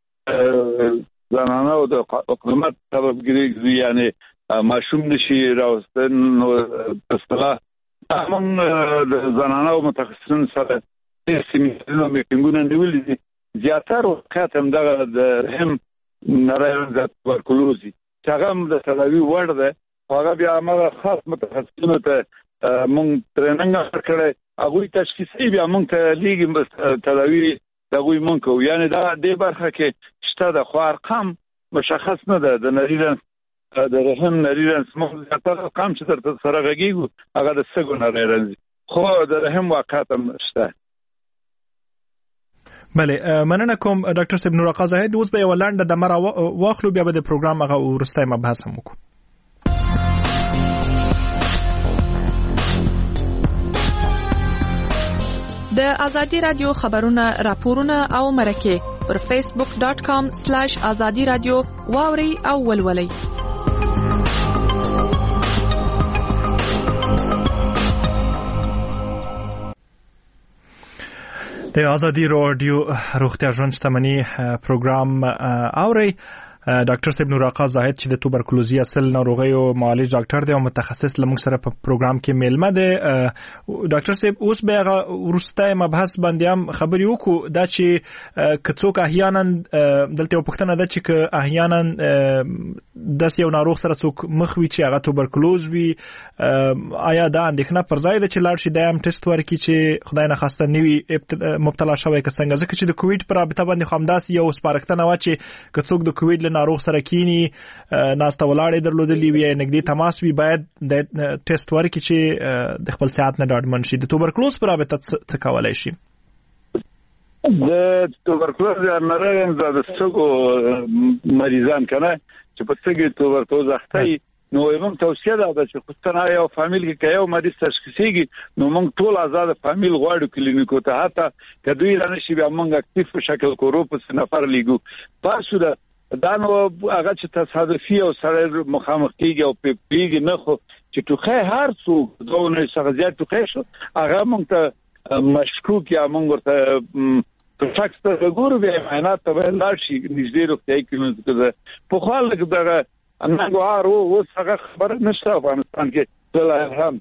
زنانه او د حکومت سببګری یعنی ماشوم نشي راوستن نو اصطلاح همون د زنانه او متخصصین سره د سیمینارونو میټینګونه نیولې دي زیاتره وخت هم دغه د رحم نارینه د توبرکلوز چې هغه د تداوی وړ ده هغه بیا موږ خاص متخصصینو ته مونږ ټریننګ ورکړی هغه تشخیصي بیا مونږ ته لیږي تداوی دغه مونږ کو یعنی دا د برخه کې شته د خو ارقام مشخص نه ده د نارینه د رحم نارینه مونږ زیاتره ارقام چې تر سره غږیږي هغه د سګو نارینه خو د رحم واقعیت هم شته. بله مننه کوم ډاکټر صاحب نور آقا زاهد اوس به ولانډه د مر واخلو بیا به د پروګرام هغه ورسته مبحث هم وکړو. د ازادي رادیو خبرونه راپورونه او مرکه پر فیسبوک ډاٹ کام سلیش ازادي رادیو واوري او ولولي. د ازادي رادیو روغتیا ژوند شتمنۍ پروګرام اوري ډاکټر صاحب نور آقا زاهد چې د توبرکلوزي اصل ناروغي او معالج ډاکټر دی او متخصص لمغ سره په پروګرام کې میلمه دی. ډاکټر صاحب اوس به ورسته مبحث باندې هم خبري وکړو دا چې کڅوک احیانا دلته یو پښتنه ده چې احیانا د یو ناروغ سره څوک مخوي چې هغه توبرکلوز وي آیا دا اندېښنه پر ځای ده چې لاړ شي د ام ټیسټ ورکړي چې خدای نه خواسته نوي مبتلا شوی که څنګه ځکه چې د کووډ پر رابطه باندې خامداس یو سپارښتنه و چې کڅوک د کووډ ناروغ سره کینی ناسته ولاړې درلودلې وي نګدي تماس وي باید د ټیسټ ورکړي چې د خپل صحت نه ډاډمن شي. د توبرکلوز پر رابطه څه کولای شي؟ د توبرکلوز نارینه د سګو مریضان کنه چې په سګي توبرکلوز اخته نو موږ توصیه ده چې خصوصا یو فامیل کې یو مریض تشخیصيږي نو موږ ټول آزاد فامیل غواړو کلینیکو ته حتی کدوې رانشي بیا موږ اکټیو په شکل کورو په نفر لیګو پاسو ده دا نو هغه چې تصادفي او سره مخامخ کیږي او پیږي نه خو چې توخه هر څو دونه شخصیت توخه شو هغه موږ ته مشکوک یا موږ ورته په شخص ته ګورو بیا معاینات ته لاړ شي نږدې روغتیايي کلینیک ته په حال کې دغه انګوار او څنګه خبره نشته افغانستان کې ټول هم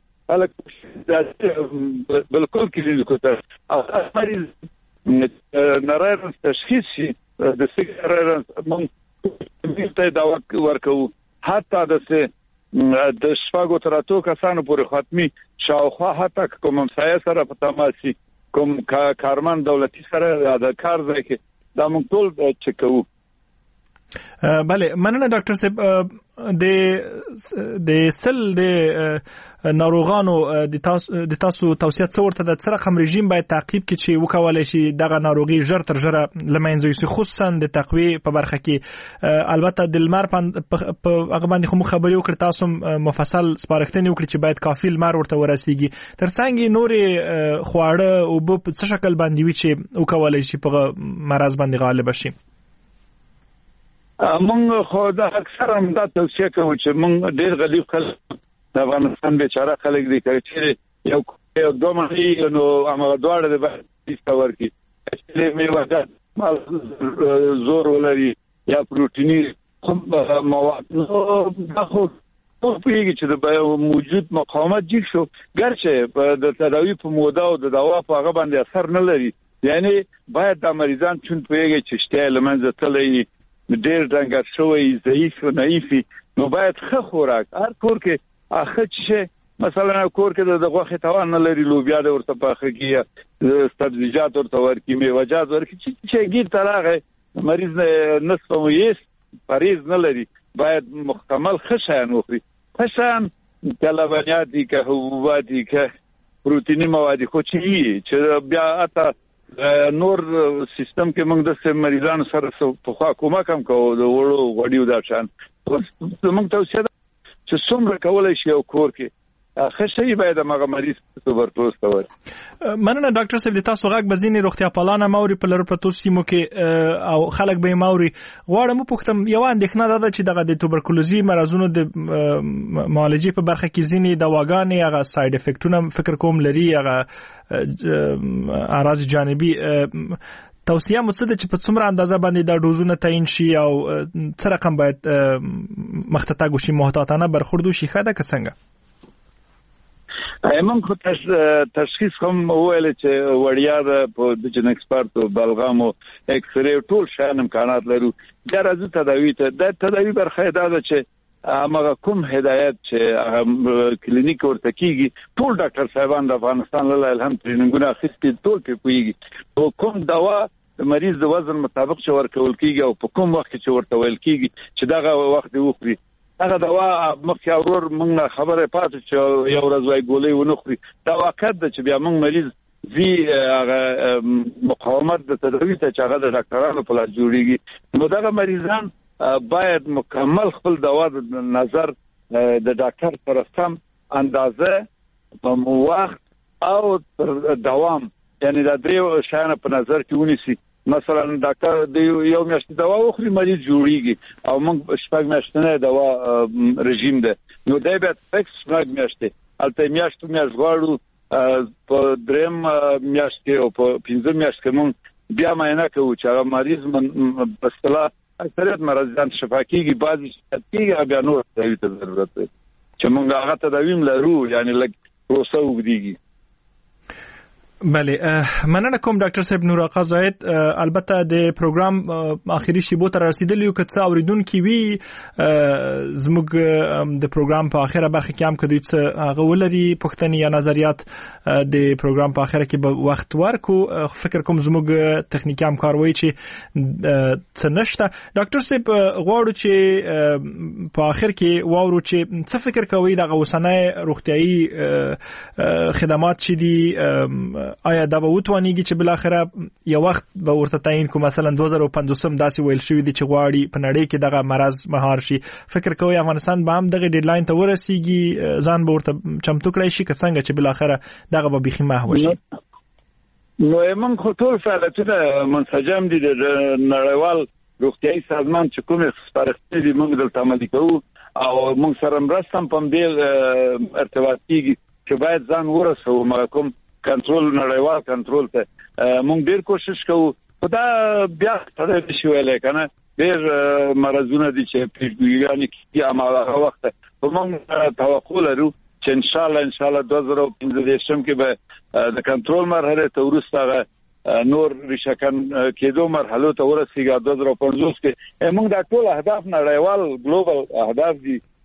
الک بالکل کلینیک ته او مریض نارینه تشخیصي د سیګارن موږ ته دا ورکو حتی د د شپږو تر اتو کسانو پورې ختمي شاوخوا حتی کوم مسایه سره په تماسي کوم کارمن دولتي سره د کار ځای کې دا موږ ټول چک کوو. بله مننه ډاکټر صاحب د د سل د ناروغانو د تاسو د تاسو توصیه څورته د سره خم رژیم باید تعقیب کړي چې وکولای شي دغه ناروغي ژر تر ژره لمنځه یوسي خصوصا د تقویه په برخه کې. البته د لمر په هغه باندې خو خبري وکړ تاسو مفصل سپارښتنه وکړي چې باید کافي لمر ورته ورسیږي ترڅنګ نورې خواړه او په څه شکل باندې وي چې وکولای شي په مرز باندې غالب شي. مونږ خو دا اکثر هم دا توصیه کوو چې مونږ ډېر غریب خلک د افغانستان بیچاره خلک دي چې یو یو دوه مهي نو هغه دواړه د باندې ورکی چې میوه مال زور ولري یا پروتینی مواد نو دا خو په پیږي چې د موجود مقاومت جګ شو ګرچه د تداوی په موده او د دوا په هغه باندې اثر نه لري. یعنی باید د مریضان چون پیږي چې شته لمنځه تللی ډېر ډنګر شوی ضعیف او نایفي نو باید ښه خوراک هر کور کې اخه چې مثلا کور کې د غوښې توان نه لري لوبیا د ورته پاخه کیه سبزیجات ورته ورکی میوه‌جات ورکی چې ګیر تراغه مریض نصف ویس پریز نه لري باید مکمل خشن وخوري. خشن کلبنیات دي که حبوبات دي که پروتینی مواد خو چې چې بیا اته نور سیستم کې موږ د مریضانو سره په خوا کومه کم کوو د وړو غوډیو دا شان موږ توصیه چې څومره کولای شي او کور کې خشي باید هغه مریض تبرکلوز ته ور. مننه ډاکټر صاحب د تاسو غږ بزینې روغتیا پالانه موري په لر پروتو سیمو کې او خلک به موري غواړم پوښتم یو اندېښنه ده چې دغه د توبرکلوزي مرزونو د معالجې په برخه کې ځینې دواګانې هغه ساید افیکټونه فکر کوم لري هغه اعراض جانبي توصیه مو څه ده چې په څومره اندازه باندې دا ډوزونه تعیین شي او څه رقم باید مخته تاګو شي محتاطانه برخوردو شي خاده څنګه؟ ایمن خو تشخیص هم ویل چې وړیا ده په د جن ایکسپرت او بلغام او ایکس ری ټول شان امکانات لرو دا راځي تداوی ته د تداوی برخه دا ده چې هغه کوم هدایت چې کلینیک ورته کیږي ټول ډاکټر صاحبان د افغانستان له الحمد لله اخیستي ټول په کوي او کوم دوا د مریض د وزن مطابق چې ورکول کیږي او په کوم وخت چې ورته ویل کیږي چې دغه وخت دی وخوري هغه دوا مخکې اورور موږ خبره پاتې چې یو ورځ وای ګولې ونخوري دا واقع ده چې بیا موږ مریض زی هغه مقاومت د تداوی ته چې هغه د ډاکټرانو په لاس جوړیږي نو دغه مریضان باید مکمل خپل دوا د نظر د ډاکټر سره سم اندازه په وخت او دوام یعنی دا درې شیان په نظر کې ونیسي. مثلا ډاکټر د یو میاشتې دوا وخوري مریض جوړیږي او موږ شپږ میاشتې دوا رژیم ده نو دا به فکس شپږ میاشتې البته میاشتو میاشت غواړو په دریم میاشت کې او په پنځم میاشت کې موږ بیا معاینه کوو چې هغه مریض من په اصطلاح اکثریت مریضان شفا کیږي بعضی کیږي بیا نور تداوی ته ضرورت دی چې موږ هغه تداوی لرو یعنی لږ پروسه وګړي. بله مننه کوم ډاکټر صاحب نور آقا زاید البته د پروګرام اخیری شیبو تر رسیدلی یو کڅ اوریدونکو وی زموږ د پروګرام په اخیره برخه کې هم کدی څه غولري پښتني یا نظریات د پروګرام په اخیره کې به وخت ورکو فکر کوم زموږ تخنیکی همکاروي چې څه نشته. ډاکټر صاحب غواړو چې په اخر کې واورو چې څه فکر کوي د غوسنه روغتيایي خدمات چې دي آیا دا به وتوانیږي چې بل اخره یو وخت به ورته تعین کو مثلا دوه زره پنځوس داسې ویل شوی دی چې غواړي په نړۍ کې دغه مرز مهار شي فکر کوي افغانستان به هم دغه ډیډلاین ته ورسیږي ځان به ورته چمتو کړی شي که څنګه چې بل اخره دغه به بيخي محو شي؟ نو موږ خو ټول فعالیتونه منسجم دي د نړیوال روغتيایي سازمان چې کومه سپارښتنې دي موږ دلته عملي کوو او موږ سره مرسته په دې ارتباط کیږي چې باید ځان ورسو موږ کوم کنټرول نړیوال کنټرول ته موږ ډیر کوشش کوو دا بیا ستاسو شي ویل کنه ډیر مرزونه دي چې پیډویانی کې اماله وخت په موږ توقع لرو چې ان شاء الله ان شاء الله دوه زره پنځه شم کې به د کنټرول مرحله ته ورسته نور ریشکن کېدو مرحله ته ورسیږي دوه زره پنځوس کې موږ د ټول اهداف نړیوال ګلوبل اهداف دي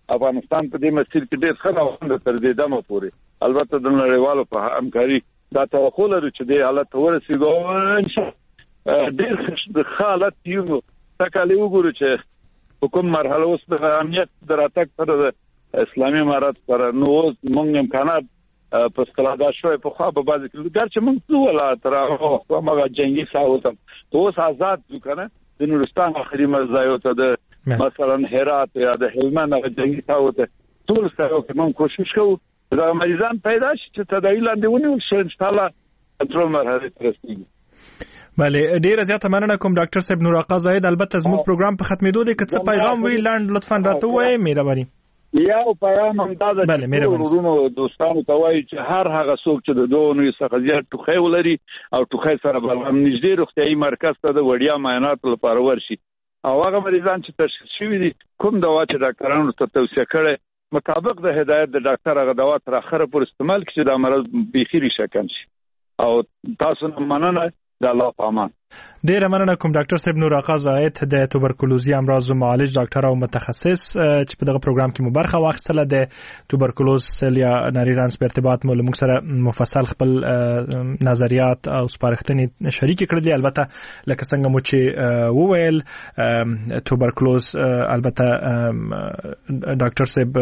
افغانستان په دې مسیر کې ډېر ښه روان دی تر دې دمه پورې البته د نړیوالو په همکاري دا توقع لرو چې دې حالت ورسیږي او ان شاء الله ډېر ښه حالت یو تکالی وګورو چې حکومت مرحله اوس د امنیت دراتک پر اسلامي امارات پر نو موږ امکانات په ستلادا شوې په خوا په بازي کې ګر چې موږ څو ولا تر هغه مګه جنگي ساوتم اوس آزاد وکنه د نورستان اخري مرزایو ته د مثلا هرات یا د هلمند هغه جنگي ساوته ټول سره کوم کوشش کوو دا مریضان پیدا شي چې تداوی لاندې ونیول شي ان شاء الله تر مرحله ترسي بله ډیره زیاته مننه کوم ډاکټر صاحب نور آقا زاهد البته زموږ پروګرام په ختمېدو دی که څه پیغام وی لاند لطفا راته وایي مهرباني یا پیغام هم دا د ورونو دوستانو ته وایي چې هر هغه څوک چې د دوه نوي څخه زیات ټوخی ولري او ټوخی سره بل نږدې روغتیايي مرکز ته د وړیا معاینات لپاره ورشي او هغه مریضان چې تشخیص شوي دي کوم دوا چې ډاکټرانو ته توصیه کړي مطابق د هدایت د ډاکټر هغه دوا تر اخره پورې استعمال کړي دا مرض بيخي شکن شي او تاسو نه مننه د الله پامان ډیره مننه کوم ډاکټر صاحب نور آقا زاهد د توبرکلوزي امراض معالج ډاکټر او متخصص چې په دغه پروګرام کې مبارخه واخیستله د توبرکلوز سیل یا ناریرانس په ارتباط مو موږ سره مفصل خپل نظریات او سپارښتنې شریک کړل البته لکه څنګه مو چې وویل توبرکلوز البته ډاکټر صاحب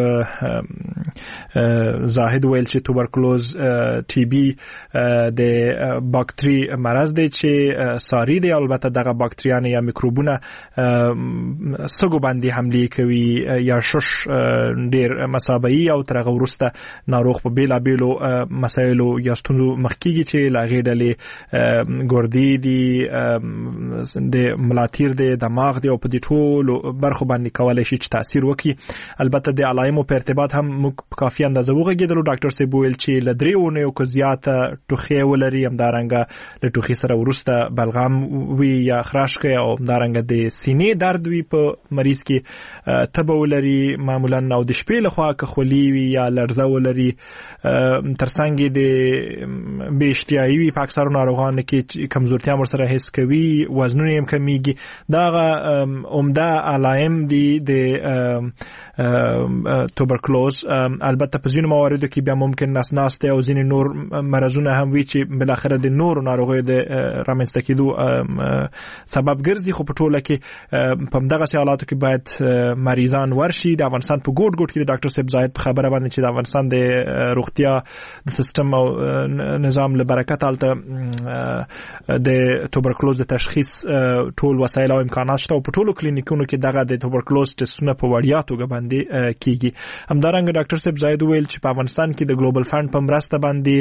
زاهد ویل چې توبرکلوز ټي بي د باکتری مرض دی چې ساری دی البته دغه باکتریان یا میکروبونه سګو باندې حمله کوي یا شش ډیر مسابعي او ترغه ورسته ناروغ په بیلا بیلو مسایلو یا ستونزو مخکېږي چې لاغې ډلې ګردې دي د ملاتیر د دماغ دی او په دې ټولو برخو باندې کولای شي چې تاثیر وکړي البته د علایمو په ارتباط هم موږ کافي اندازه وغږیدلو ډاکټر صاحب ویل چې لدري ونه یو زیاته ټوخی ولري هم دارنګه له ټوخي سره ورسته بلغم وی یا خراش کوي او دارنګ د سینې درد وی په مریض کې تبه ولري معمولا او د شپې لخوا کخولي وی یا لرزه ولري ترڅنګ د بیشتیاوي وی په اکثر ناروغانو کې کمزورتیا ورسره حس کوي وزنونه هم کمیږي دا عمده علائم دي د توبرکلوز البته په ځینو مواردو کې بیا ممکن نس ناسته او ځینې نور مرزونه هم وی چې بل اخر د نور ناروغي د رامنځته کېدو سبب ګرځي خو په ټوله کې په دغه حالاتو کې باید مریضان ورشي د افغانستان په ګوټ ګوټ کې د ډاکټر صاحب زاهد په خبره باندې چې د افغانستان د روغتیا د سیستم او نظام له برکت الته د توبرکلوز د تشخیص ټول وسایل او امکانات شته او په ټولو کلینیکونو کې دغه د توبرکلوز ټسټونه په وړیا توګه باندې کیږي همدارنګه ډاکټر صاحب زاهد ویل چې په افغانستان کې د ګلوبل فند په مرسته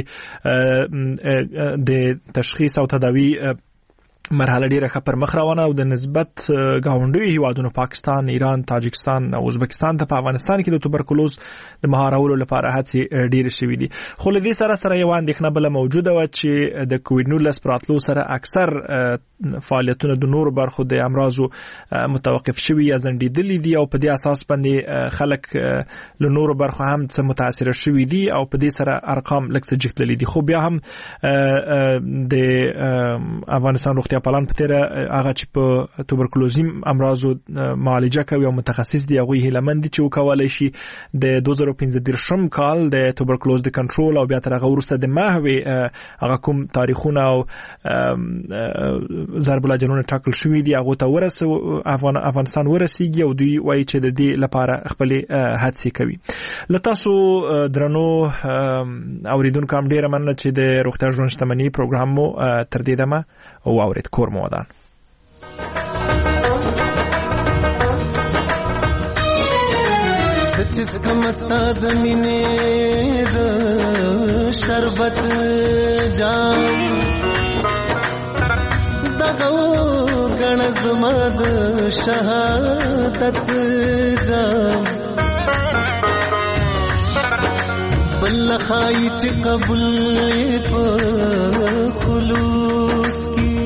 باندې د تشخیص او تداوی مرحله ډیره ښه پر مخ روانه او د نسبت گاونډي هیوادونو پاکستان، ایران، تاجکستان او ازبکستان ته په افغانستان کې د توبرکلوز د مهارولو لپاره هڅې ډیره شوې دي. خو له دې سره سره یو اندېښنه بل موجوده و چې د کووډ نولس پراتلو سره اکثر فعالیتونه د نورو برخو د امراضو متوقف شوي یا ځنډېدلي دي او په دې اساس باندې خلک له نورو برخو هم څه متاثر شوي دي او په دې سره ارقام لږ څه جګتلي دي. خو بیا هم د افغانستان روغتیا پالان په تیره هغه چې په توبرکلوزي امراضو معالجه کوي او متخصص دی هغه هیلمند چې وکولای شي د دوه زره پنځه شم کال د توبرکلوز د کنټرول او بیا تر هغه ورسته د ماهوي هغه کوم تاریخونه او ضرب الاجرونه ټاکل شوی دی هغه ته ورسه افغان افغانستان ورسیږي او دوی وایي چې د دې لپاره خپل هڅې کوي. لتاسو درنو اوریدونکو هم ډیره مننه چې د روغتیا ژوند شتمنۍ پروګرام مو تر دې دمه او اورید کور مو ودان. سچس کم استاد مینه د شربت جام دغه غن زماد شهادت جام بل خای چې قبول په خلوص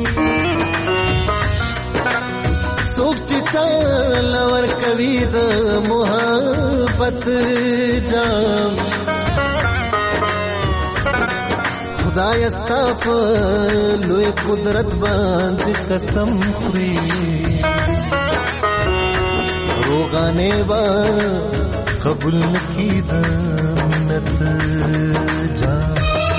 سوک چې چال ور کوي د محبت جام خدای استا په لوی قدرت باندې قسم خوري روغ غانې با قبول نکید منت جام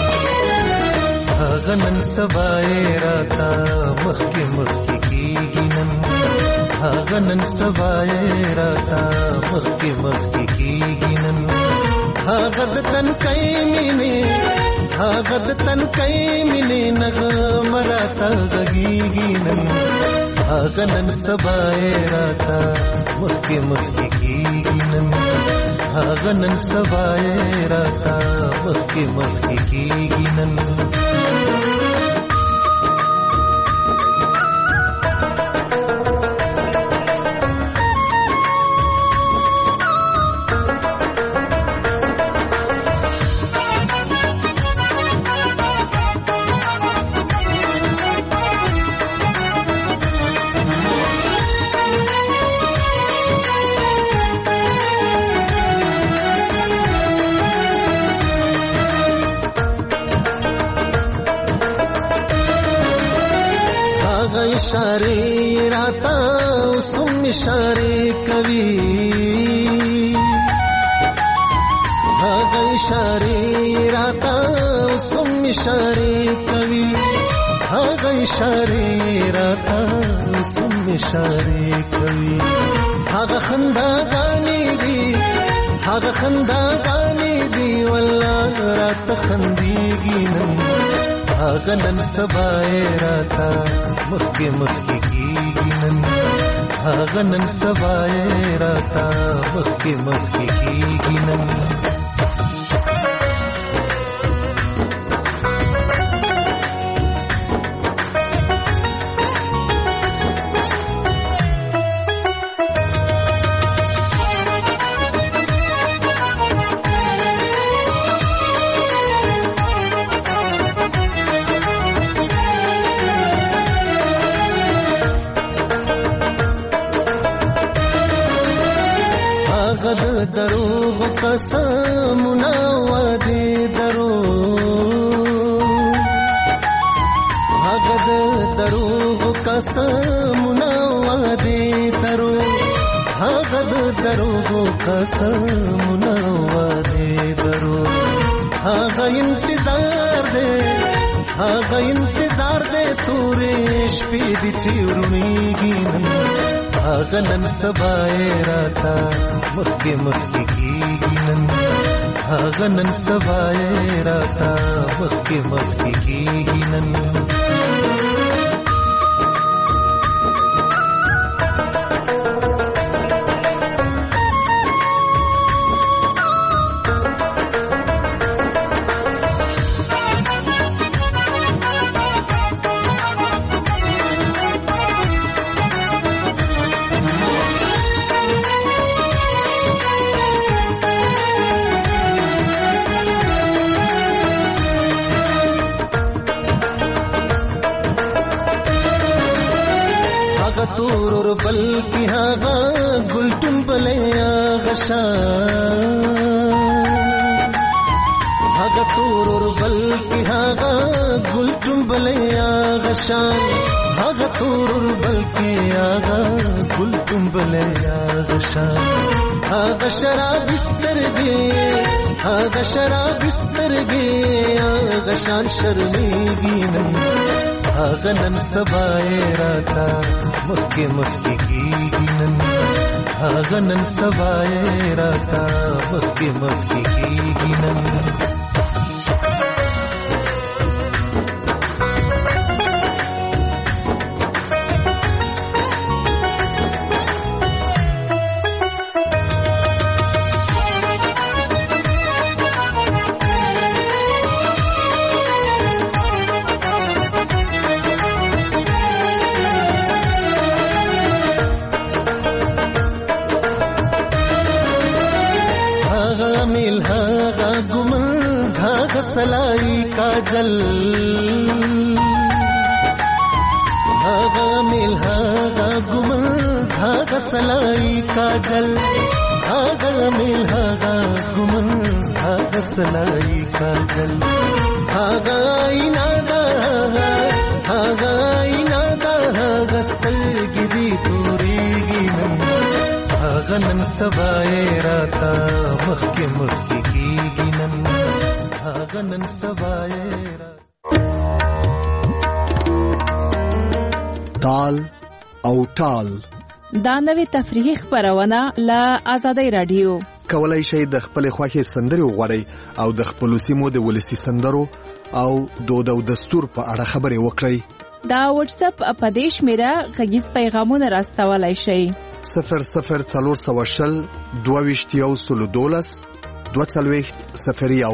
هغه نن سبای راتا مخکې مخکې کیږي نن هغه نن سبای راتا مخکې مخکې کیږي نن هغه د تن کای مینه هغه د تن کای مینه نغم راتا غږیږي نن هغه نن سبای راتا مخکې مخکې کیږي نن هغه نن سبای راتا مخکې مخکې کیږي نن इशारे राता उसम इशारे कवि भागा इशारे राता उसम इशारे कवि भागा इशारे राता उसम इशारे कवि भागा खंदा गानी दी भागा खंदा गानी दी वल्लाह रात खंदीगी नन भागा नन सबाए राता मक्के मक्के कीगी नन भागा नन सबाए राता मक्के मक्के कीगी नन دروغ قسمنا وعده دروغ هغه دروغ قسمنا وعده دروغ هغه دروغ قسمنا وعده دروغ هغه انتظار دے هغه انتظار دے تورې شپې دي چې ورونیږي هغه نن سبای راتا مخکې مخکې کیږي نن هغه نن سبای راتا مخکې مخکې کیږي نن تورور بلکی هاغا گلتون بلے آغشان هاغا تورور بلکی هاغا گلتون بلے آغشان هاغا تورور بلکی آغا گلتون بلے آغشان هاغا شراب استرگی هاغا شراب استرگی آغشان شرمیگی نن هاغا نن سبای راتا مخکې مخکې کیږي نن هاغا نن سبای راتا مخکې مخکې کیږي نن सलाई काजल हागा मिल हागा गुमन हागा सलाई काजल हागा मिल हागा गुमन हागा सलाई काजल हागा इनादा हागा इनादा हागा स्तल गिरी तोरेगी नन हागा نن سبا یې راته مخکې مخکې کیږي نن هغه نن سبا یې تال او ټال دا نوې تفریحي خبرونه له آزادۍ رادیو. کولای شئ د خپل خوښې سندرې وغواړئ او د خپل سیمو د ولسی سندرو او دود او دستور په اړه خبرې وکړئ. دا واتس اپ اپدیش میرا غږیز پیغامونه راستولای شئ. صفر صفر څلور سوه شل دوه ویشت یو سلو دولس دوه څلوېښت صفر یو.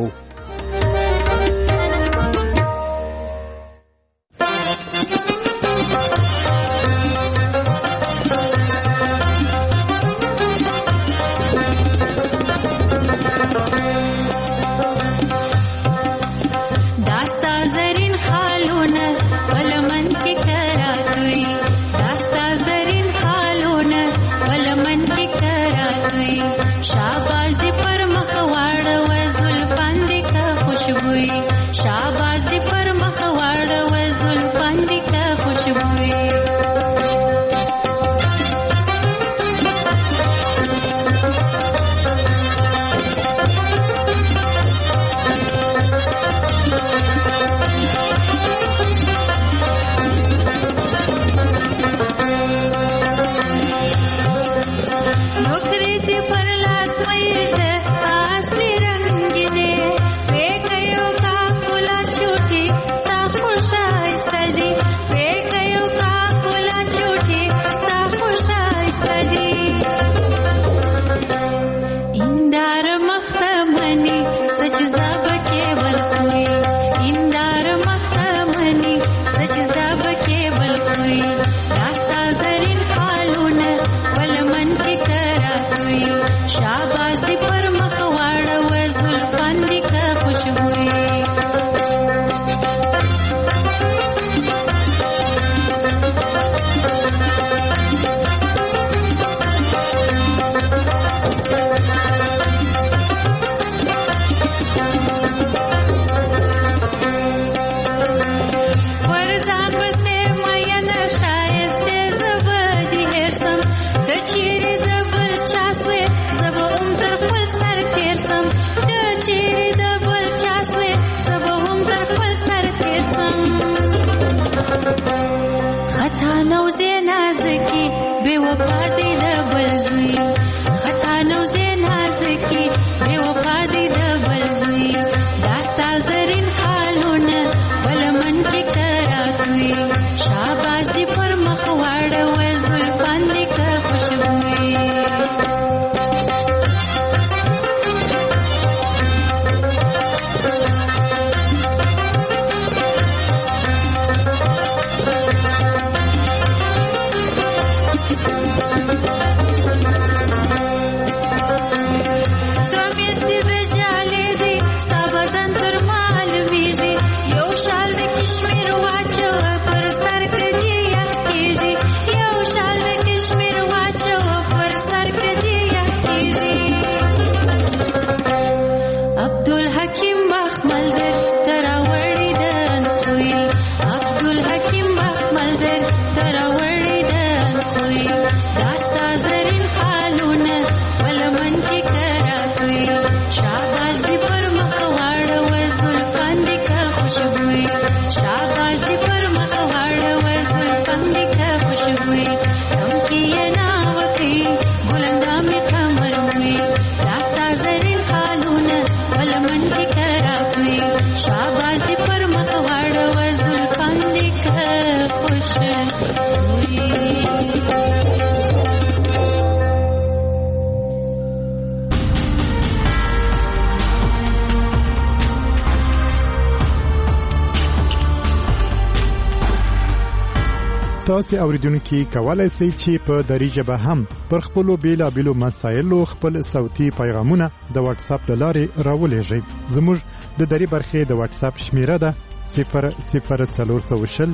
تاسو اوریدونکو کولای شئ چې په دری ژبه هم پر خپل بیلابېلو مسایلو خپل صوتي پیغامونه د واتس اپ لارې راولېږئ. زموږ د دری برخې د واتس اپ شمیره ده صفر صفر څلور سوه شل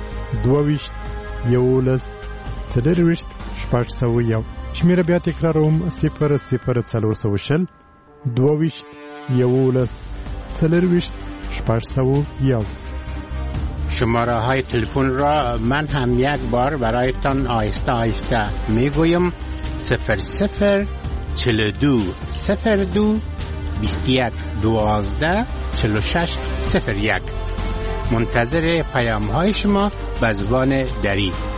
دوه ویشت یولس څلرویشت شپږ سوه یو. شمیره بیا تکراروم صفر صفر څلور سوه شل دوه ویشت یولس څلرویشت شپږ سوه یو. شماره های تلفن را من هم یک بار برایتان آهسته آهسته میگویم. صفر صفر چهل و دو صفر دو بیست و یک دوازده چهل و شش صفر یک. منتظر پیام های شما به زبان دری.